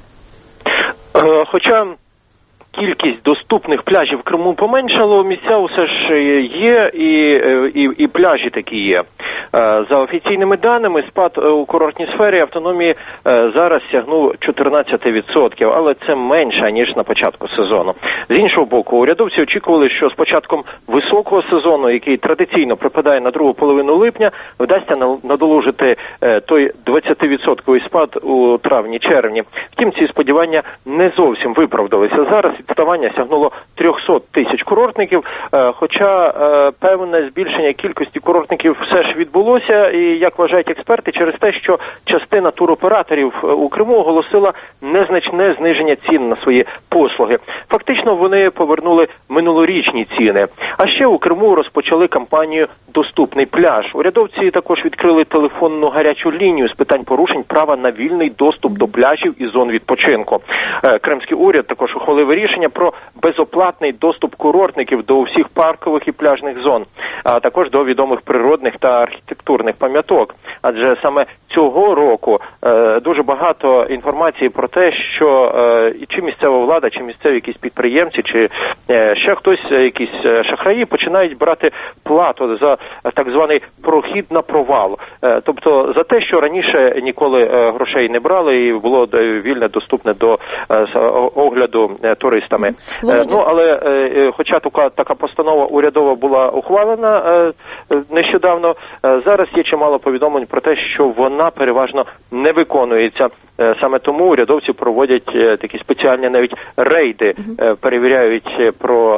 Хоча кількість доступних пляжів в Криму поменшало, місця усе ж є і пляжі такі є. За офіційними даними, спад у курортній сфері автономії зараз сягнув 14%, але це менше, ніж на початку сезону. З іншого боку, урядовці очікували, що з початком високого сезону, який традиційно припадає на другу половину липня, вдасться надолужити той 20% спад у травні-червні. Втім, ці сподівання не зовсім виправдалися. Зараз відставання сягнуло 300 тисяч курортників, хоча певне збільшення кількості курортників все ж відбулося, і, як вважають експерти, через те, що частина туроператорів у Криму оголосила незначне зниження цін на свої послуги. Фактично, вони повернули минулорічні ціни. А ще у Криму розпочали кампанію «Доступний пляж». Урядовці також відкрили телефонну гарячу лінію з питань порушень права на вільний доступ до пляжів і зон відпочинку. Кримський уряд також ухвалив рішення про безоплатний доступ курортників до усіх паркових і пляжних зон, а також до відомих природних та архітектурних пам'яток. Адже саме цього року дуже багато інформації про те, що чи місцева влада, чи місцеві якісь підприємці, чи ще хтось, якісь шахраї, починають брати плату за так званий прохід на провал. Тобто за те, що раніше ніколи грошей не брали і було вільне доступне до огляду туристами. Але хоча така постанова урядова була ухвалена нещодавно, зараз є чимало повідомлень про те, що вона переважно не виконується. Саме тому урядовці проводять такі спеціальні навіть рейди, перевіряють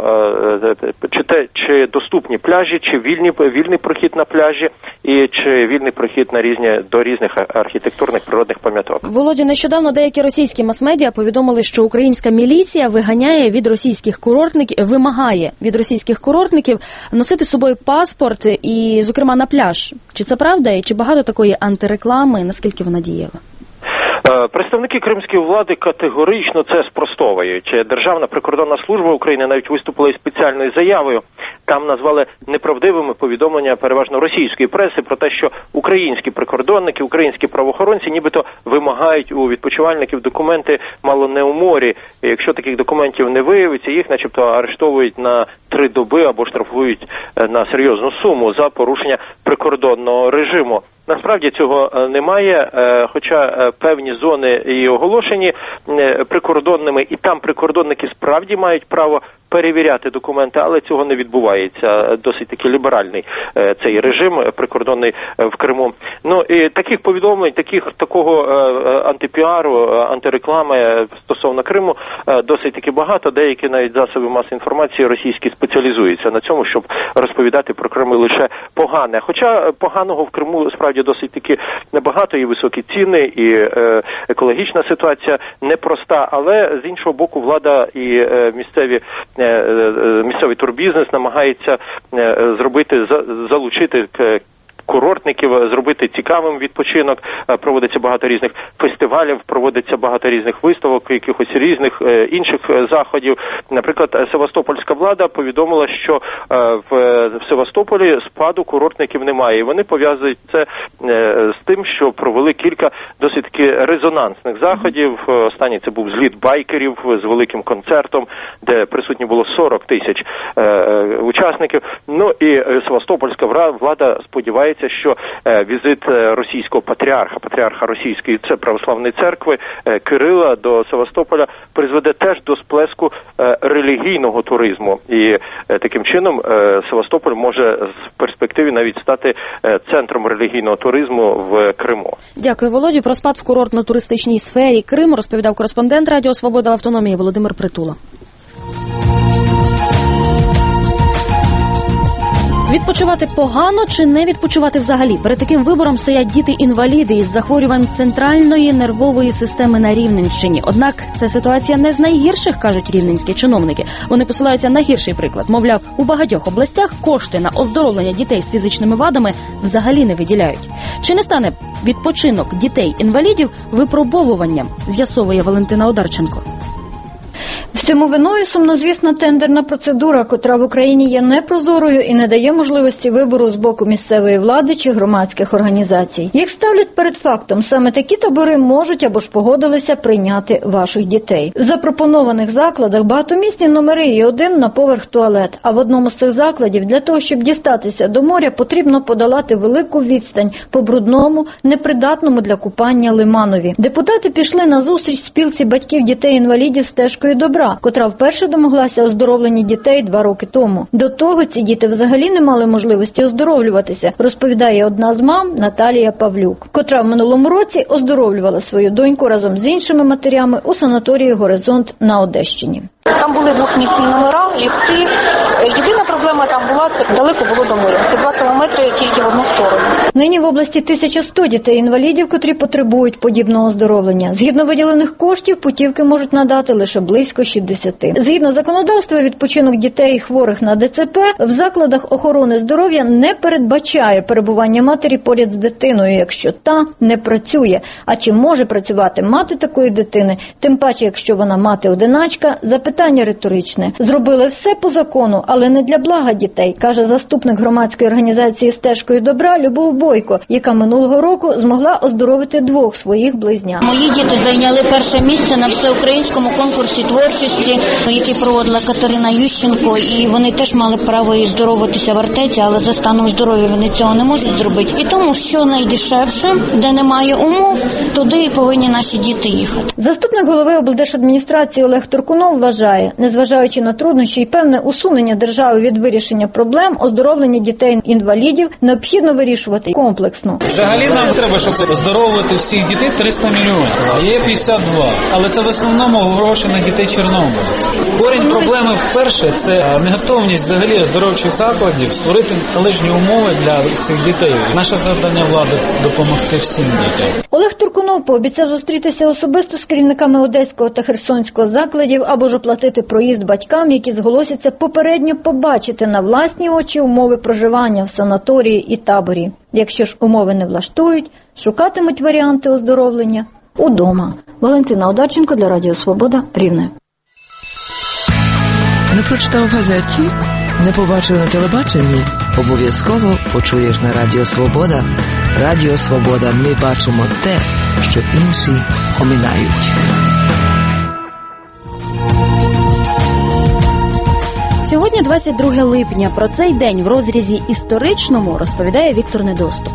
чи доступні пляжі, чи вільний прохід на пляжі, і чи вільний прохід до різних архітектурних природних пам'яток.
Володя, нещодавно деякі російські мас-медіа повідомили, що українська міліція вимагає від російських курортників носити з собою паспорт і, зокрема, на пляж. Чи це правда і чи багато такої антиреклами, наскільки вона дієва?
Представники кримської влади категорично це спростовують. Державна прикордонна служба України навіть виступила із спеціальною заявою. Там назвали неправдивими повідомлення переважно російської преси про те, що українські прикордонники, українські правоохоронці нібито вимагають у відпочивальників документи мало не у морі. І якщо таких документів не виявиться, їх начебто арештовують на 3 доби або штрафують на серйозну суму за порушення прикордонного режиму. Насправді цього немає, хоча певні зони і оголошені прикордонними, і там прикордонники справді мають право перевіряти документи, але цього не відбувається. Досить таки ліберальний цей режим прикордонний в Криму. І таких повідомлень, такого антипіару, антиреклами стосовно Криму досить таки багато. Деякі навіть засоби масової інформації російські спеціалізуються на цьому, щоб розповідати про Крим лише погане. Хоча поганого в Криму справді досить таки небагато, і високі ціни, і екологічна ситуація непроста, але з іншого боку влада і місцеві місцевий турбізнес намагається залучити курортників, зробити цікавим відпочинок. Проводиться багато різних фестивалів, проводиться багато різних виставок, якихось різних інших заходів. Наприклад, севастопольська влада повідомила, що в Севастополі спаду курортників немає. І вони пов'язують це з тим, що провели кілька досить таки резонансних заходів. Останній це був зліт байкерів з великим концертом, де присутні було 40 тисяч учасників. Ну і севастопольська влада сподівається, що візит російського патріарха Російської православної церкви Кирила до Севастополя призведе теж до сплеску релігійного туризму. І таким чином Севастополь може в перспективі навіть стати центром релігійного туризму в Криму.
Дякую, Володю. Про спад в курортно-туристичній сфері Криму розповідав кореспондент Радіо Свобода в автономії Володимир Притула. Відпочивати погано чи не відпочивати взагалі? Перед таким вибором стоять діти-інваліди із захворювань центральної нервової системи на Рівненщині. Однак це ситуація не з найгірших, кажуть рівненські чиновники. Вони посилаються на гірший приклад. Мовляв, у багатьох областях кошти на оздоровлення дітей з фізичними вадами взагалі не виділяють. Чи не стане відпочинок дітей-інвалідів випробовуванням, з'ясовує Валентина Одарченко.
Всьому виною сумнозвісна тендерна процедура, котра в Україні є непрозорою і не дає можливості вибору з боку місцевої влади чи громадських організацій. Їх ставлять перед фактом, саме такі табори можуть або ж погодилися прийняти ваших дітей. В запропонованих закладах багатомісні номери і один на поверх туалет, а в одному з цих закладів для того, щоб дістатися до моря, потрібно подолати велику відстань по брудному, непридатному для купання лиманові. Депутати пішли на зустріч спілці батьків дітей-інвалідів «Стежкою добра», котра вперше домоглася оздоровлення дітей 2 роки тому. До того ці діти взагалі не мали можливості оздоровлюватися, розповідає одна з мам Наталія Павлюк, котра в минулому році оздоровлювала свою доньку разом з іншими матерями у санаторії «Горизонт» на Одещині.
Там були 2-місні номера, ліфти. Єдина проблема там була, це далеко було до моря. Це 2 кілометри тільки в одну сторону.
Нині в області 1100 дітей-інвалідів, котрі потребують подібного оздоровлення. Згідно виділених коштів, путівки можуть надати лише близько 60. Згідно законодавства, відпочинок дітей, хворих на ДЦП, в закладах охорони здоров'я не передбачає перебування матері поряд з дитиною, якщо та не працює. А чи може працювати мати такої дитини, тим паче, якщо вона мати-одиначка, запитання риторичне. Зробили все по закону, але не для блага дітей, каже заступник громадської організації «Стежкою добра» Любов Бойко, яка минулого року змогла оздоровити 2 своїх близнят.
Мої діти зайняли перше місце на всеукраїнському конкурсі творчості, який проводила Катерина Ющенко, і вони теж мали право і здоровитися в Артеці, але за станом здоров'я вони цього не можуть зробити. І тому, що найдешевше, де немає умов, туди і повинні наші діти їхати.
Заступник голови облдержадміністрації Олег Туркунов вважає, незважаючи на труднощі і певне усунення держави від вирішення проблем, оздоровлення дітей-інвалідів необхідно вирішувати комплексно.
Взагалі нам треба, щоб оздоровувати всіх дітей 300 мільйонів, а є 52. Але це в основному гроші на дітей чорнобильців. Корінь проблеми вперше – це неготовність взагалі оздоровчих закладів створити належні умови для цих дітей. Наше завдання влади – допомогти всім дітям.
Олег Туркунов пообіцяв зустрітися особисто з керівниками Одеського та Херсонського закладів або ж оплатити проїзд батькам, які зголосяться попередньо побачити на власні очі умови проживання в санаторії і таборі. Якщо ж умови не влаштують, шукатимуть варіанти оздоровлення удома. Валентина Одарченко для Радіо Свобода, Рівне.
Не прочитав в газеті? Не побачив на телебаченні? Обов'язково почуєш на Радіо Свобода. Радіо Свобода. Ми бачимо те, що інші оминають.
Сьогодні 22 липня. Про цей день в розрізі історичному розповідає Віктор Недоступ.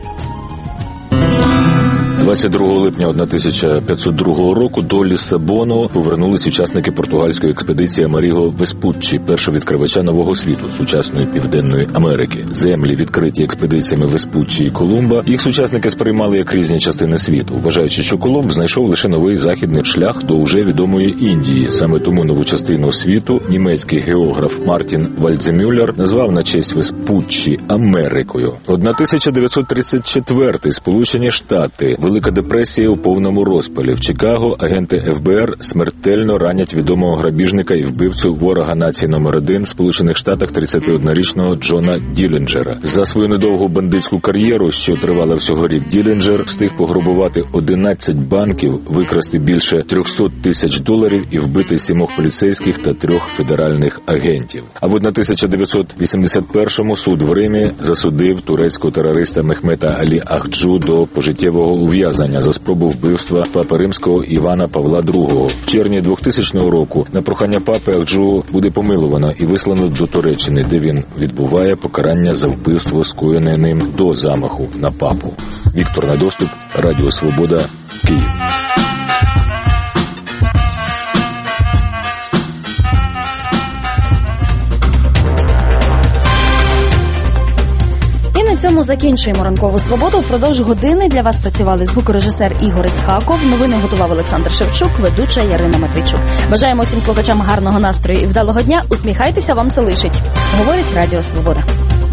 22 липня 1502 року до Ліссабону повернулись учасники португальської експедиції Амеріго Веспуччі, першого відкривача нового світу, сучасної Південної Америки. Землі, відкриті експедиціями Веспуччі і Колумба, їх сучасники сприймали як різні частини світу, вважаючи, що Колумб знайшов лише новий західний шлях до уже відомої Індії. Саме тому нову частину світу німецький географ Мартін Вальдземюллер назвав на честь Веспуччі Америкою. 1934 Сполучені Штати, Велика депресія у повному розпалі. В Чикаго агенти ФБР смертельно ранять відомого грабіжника і вбивцю ворога нації номер 1 в Сполучених Штатах 31-річного Джона Ділінджера. За свою недовгу бандитську кар'єру, що тривала всього рік, Ділінджер встиг пограбувати 11 банків, викрасти більше $300 тисяч і вбити 7 поліцейських та 3 федеральних агентів. А в 1981-му суд в Римі засудив турецького терориста Мехмета Алі Ахджу до пожиттєвого ув'язнення за спробу вбивства папи римського Івана Павла II. В червні 2000 року на прохання папи Ахджу буде помиловано і вислано до Туреччини, де він відбуває покарання за вбивство, скоєне ним до замаху на папу. Віктор Недоступ, Радіо Свобода, Київ.
На цьому закінчуємо ранкову свободу. Впродовж години для вас працювали звукорежисер Ігор Ісхаков. Новини готував Олександр Шевчук, ведуча Ярина Матвійчук. Бажаємо всім слухачам гарного настрою і вдалого дня. Усміхайтеся, вам це лишить. Говорить Радіо Свобода.